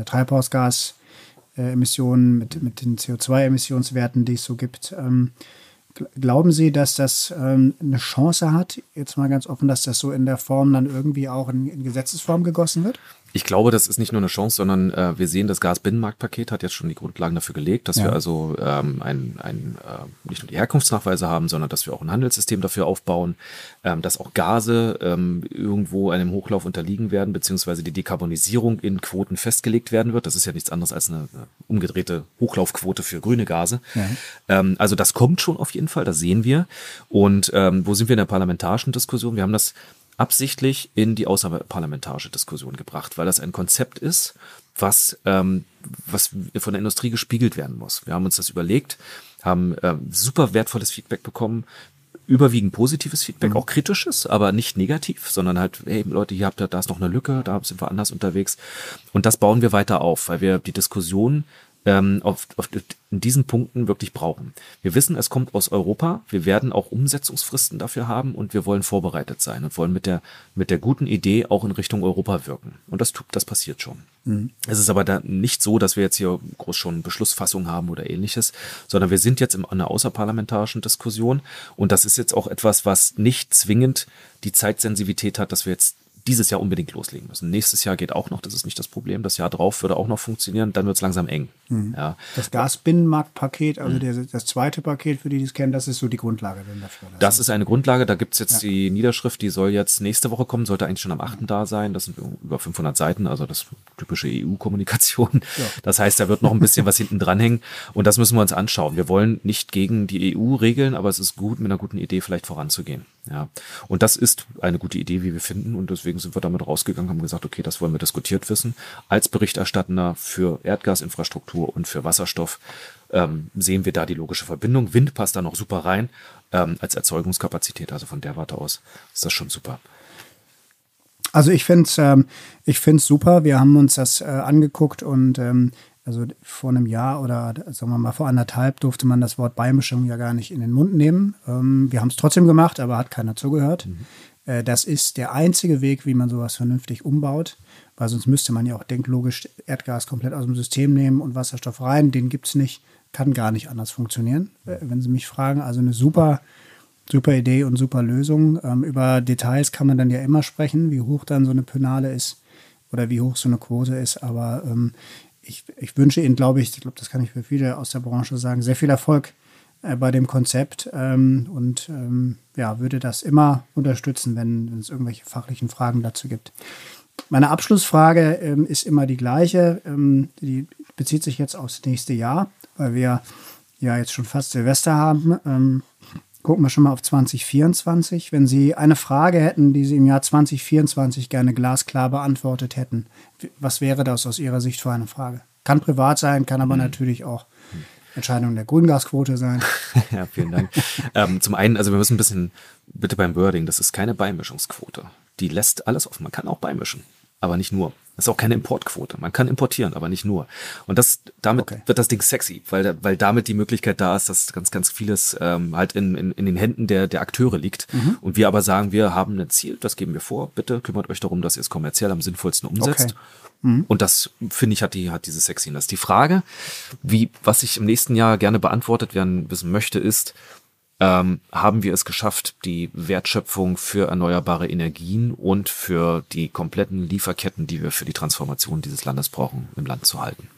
Treibhausgasemissionen, mit, mit den C O zwei Emissionswerten, die es so gibt? Ähm, glauben Sie, dass das ähm, eine Chance hat, jetzt mal ganz offen, dass das so in der Form dann irgendwie auch in, in Gesetzesform gegossen wird? Ich glaube, das ist nicht nur eine Chance, sondern äh, wir sehen, das Gasbinnenmarktpaket hat jetzt schon die Grundlagen dafür gelegt, dass ja. wir also ähm, ein, ein, äh, nicht nur die Herkunftsnachweise haben, sondern dass wir auch ein Handelssystem dafür aufbauen, ähm, dass auch Gase ähm, irgendwo einem Hochlauf unterliegen werden, beziehungsweise die Dekarbonisierung in Quoten festgelegt werden wird. Das ist ja nichts anderes als eine, eine umgedrehte Hochlaufquote für grüne Gase. Ja. Ähm, also das kommt schon auf jeden Fall, das sehen wir. Und ähm, wo sind wir in der parlamentarischen Diskussion? Wir haben das absichtlich in die außerparlamentarische Diskussion gebracht, weil das ein Konzept ist, was, ähm, was von der Industrie gespiegelt werden muss. Wir haben uns das überlegt, haben ähm, super wertvolles Feedback bekommen, überwiegend positives Feedback, mhm. auch kritisches, aber nicht negativ, sondern halt, hey Leute, hier habt ihr, da ist noch eine Lücke, da sind wir anders unterwegs. Und das bauen wir weiter auf, weil wir die Diskussion ähm, auf, auf in diesen Punkten wirklich brauchen. Wir wissen, es kommt aus Europa. Wir werden auch Umsetzungsfristen dafür haben und wir wollen vorbereitet sein und wollen mit der, mit der guten Idee auch in Richtung Europa wirken. Und das tut, das passiert schon. Mhm. Es ist aber da nicht so, dass wir jetzt hier groß schon Beschlussfassung haben oder ähnliches, sondern wir sind jetzt in einer außerparlamentarischen Diskussion und das ist jetzt auch etwas, was nicht zwingend die Zeitsensitivität hat, dass wir jetzt dieses Jahr unbedingt loslegen müssen. Nächstes Jahr geht auch noch, das ist nicht das Problem. Das Jahr drauf würde auch noch funktionieren, dann wird es langsam eng. Mhm. Ja. Das Gasbinnenmarktpaket, also der, das zweite Paket, für die, die es kennen, das ist so die Grundlage denn dafür. Das, das ist eine Grundlage, da gibt's jetzt ja. die Niederschrift, die soll jetzt nächste Woche kommen, sollte eigentlich schon am achten da sein. Das sind über fünfhundert Seiten, also das typische E U-Kommunikation. Ja. Das heißt, da wird noch ein bisschen was hinten dranhängen und das müssen wir uns anschauen. Wir wollen nicht gegen die E U regeln, aber es ist gut, mit einer guten Idee vielleicht voranzugehen. Ja. Und das ist eine gute Idee, wie wir finden und deswegen sind wir damit rausgegangen, haben gesagt, okay, das wollen wir diskutiert wissen. Als Berichterstatter für Erdgasinfrastruktur und für Wasserstoff ähm, sehen wir da die logische Verbindung. Wind passt da noch super rein ähm, als Erzeugungskapazität. Also von der Warte aus ist das schon super. Also ich finde es ähm, ich find's super. Wir haben uns das äh, angeguckt und ähm, also vor einem Jahr oder sagen wir mal vor anderthalb durfte man das Wort Beimischung ja gar nicht in den Mund nehmen. Ähm, wir haben es trotzdem gemacht, aber hat keiner zugehört. Mhm. Äh, das ist der einzige Weg, wie man sowas vernünftig umbaut. Weil sonst müsste man ja auch denklogisch Erdgas komplett aus dem System nehmen und Wasserstoff rein. Den gibt es nicht, kann gar nicht anders funktionieren, wenn Sie mich fragen. Also eine super, super Idee und super Lösung. Ähm, über Details kann man dann ja immer sprechen, wie hoch dann so eine Penale ist oder wie hoch so eine Quote ist. Aber ähm, ich, ich wünsche Ihnen, glaube ich, ich glaube, das kann ich für viele aus der Branche sagen, sehr viel Erfolg äh, bei dem Konzept ähm, und ähm, ja, würde das immer unterstützen, wenn, wenn es irgendwelche fachlichen Fragen dazu gibt. Meine Abschlussfrage ähm, ist immer die gleiche. Ähm, die bezieht sich jetzt aufs nächste Jahr, weil wir ja jetzt schon fast Silvester haben. Ähm, gucken wir schon mal auf zwanzig vierundzwanzig. Wenn Sie eine Frage hätten, die Sie im Jahr zwanzig vierundzwanzig gerne glasklar beantwortet hätten, was wäre das aus Ihrer Sicht für eine Frage? Kann privat sein, kann aber mhm. natürlich auch Entscheidung der Grüngasquote sein. Ja, vielen Dank. ähm, zum einen, also wir müssen ein bisschen, bitte beim Wording, das ist keine Beimischungsquote. Die lässt alles offen. Man kann auch beimischen, aber nicht nur. Das ist auch keine Importquote. Man kann importieren, aber nicht nur. Und das, damit okay. wird das Ding sexy, weil, weil damit die Möglichkeit da ist, dass ganz, ganz vieles ähm, halt in, in, in den Händen der, der Akteure liegt. Mhm. Und wir aber sagen, wir haben ein Ziel, das geben wir vor. Bitte kümmert euch darum, dass ihr es kommerziell am sinnvollsten umsetzt. Okay. Mhm. Und das, finde ich, hat die, hat diese Sexiness. Die Frage, wie, was ich im nächsten Jahr gerne beantwortet werden wissen möchte, ist, Ähm, haben wir es geschafft, die Wertschöpfung für erneuerbare Energien und für die kompletten Lieferketten, die wir für die Transformation dieses Landes brauchen, im Land zu halten.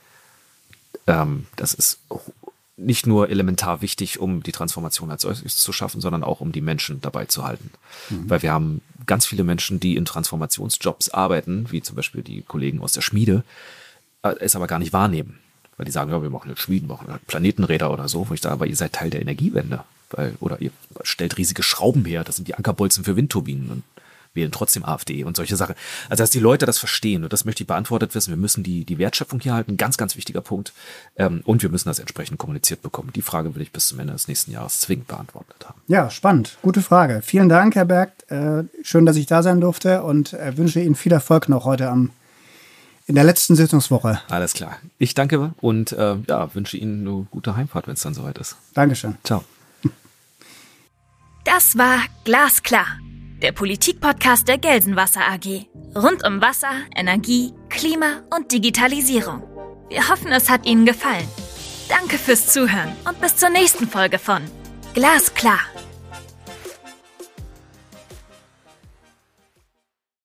Ähm, das ist nicht nur elementar wichtig, um die Transformation als solches zu schaffen, sondern auch um die Menschen dabei zu halten. Mhm. Weil wir haben ganz viele Menschen, die in Transformationsjobs arbeiten, wie zum Beispiel die Kollegen aus der Schmiede, äh, es aber gar nicht wahrnehmen. Weil die sagen, ja, wir machen jetzt Schmieden, wir machen Planetenräder oder so, wo ich sage, aber ihr seid Teil der Energiewende. Weil, oder ihr stellt riesige Schrauben her, das sind die Ankerbolzen für Windturbinen und wählen trotzdem AfD und solche Sachen. Also, dass die Leute das verstehen und das möchte ich beantwortet wissen. Wir müssen die, die Wertschöpfung hier halten, ganz, ganz wichtiger Punkt. Ähm, und wir müssen das entsprechend kommuniziert bekommen. Die Frage will ich bis zum Ende des nächsten Jahres zwingend beantwortet haben. Ja, spannend. Gute Frage. Vielen Dank, Herr Berg. Äh, schön, dass ich da sein durfte und äh, wünsche Ihnen viel Erfolg noch heute am in der letzten Sitzungswoche. Alles klar. Ich danke und äh, ja, wünsche Ihnen eine gute Heimfahrt, wenn es dann soweit ist. Dankeschön. Ciao. Das war Glasklar, der Politik-Podcast der Gelsenwasser A G. Rund um Wasser, Energie, Klima und Digitalisierung. Wir hoffen, es hat Ihnen gefallen. Danke fürs Zuhören und bis zur nächsten Folge von Glasklar.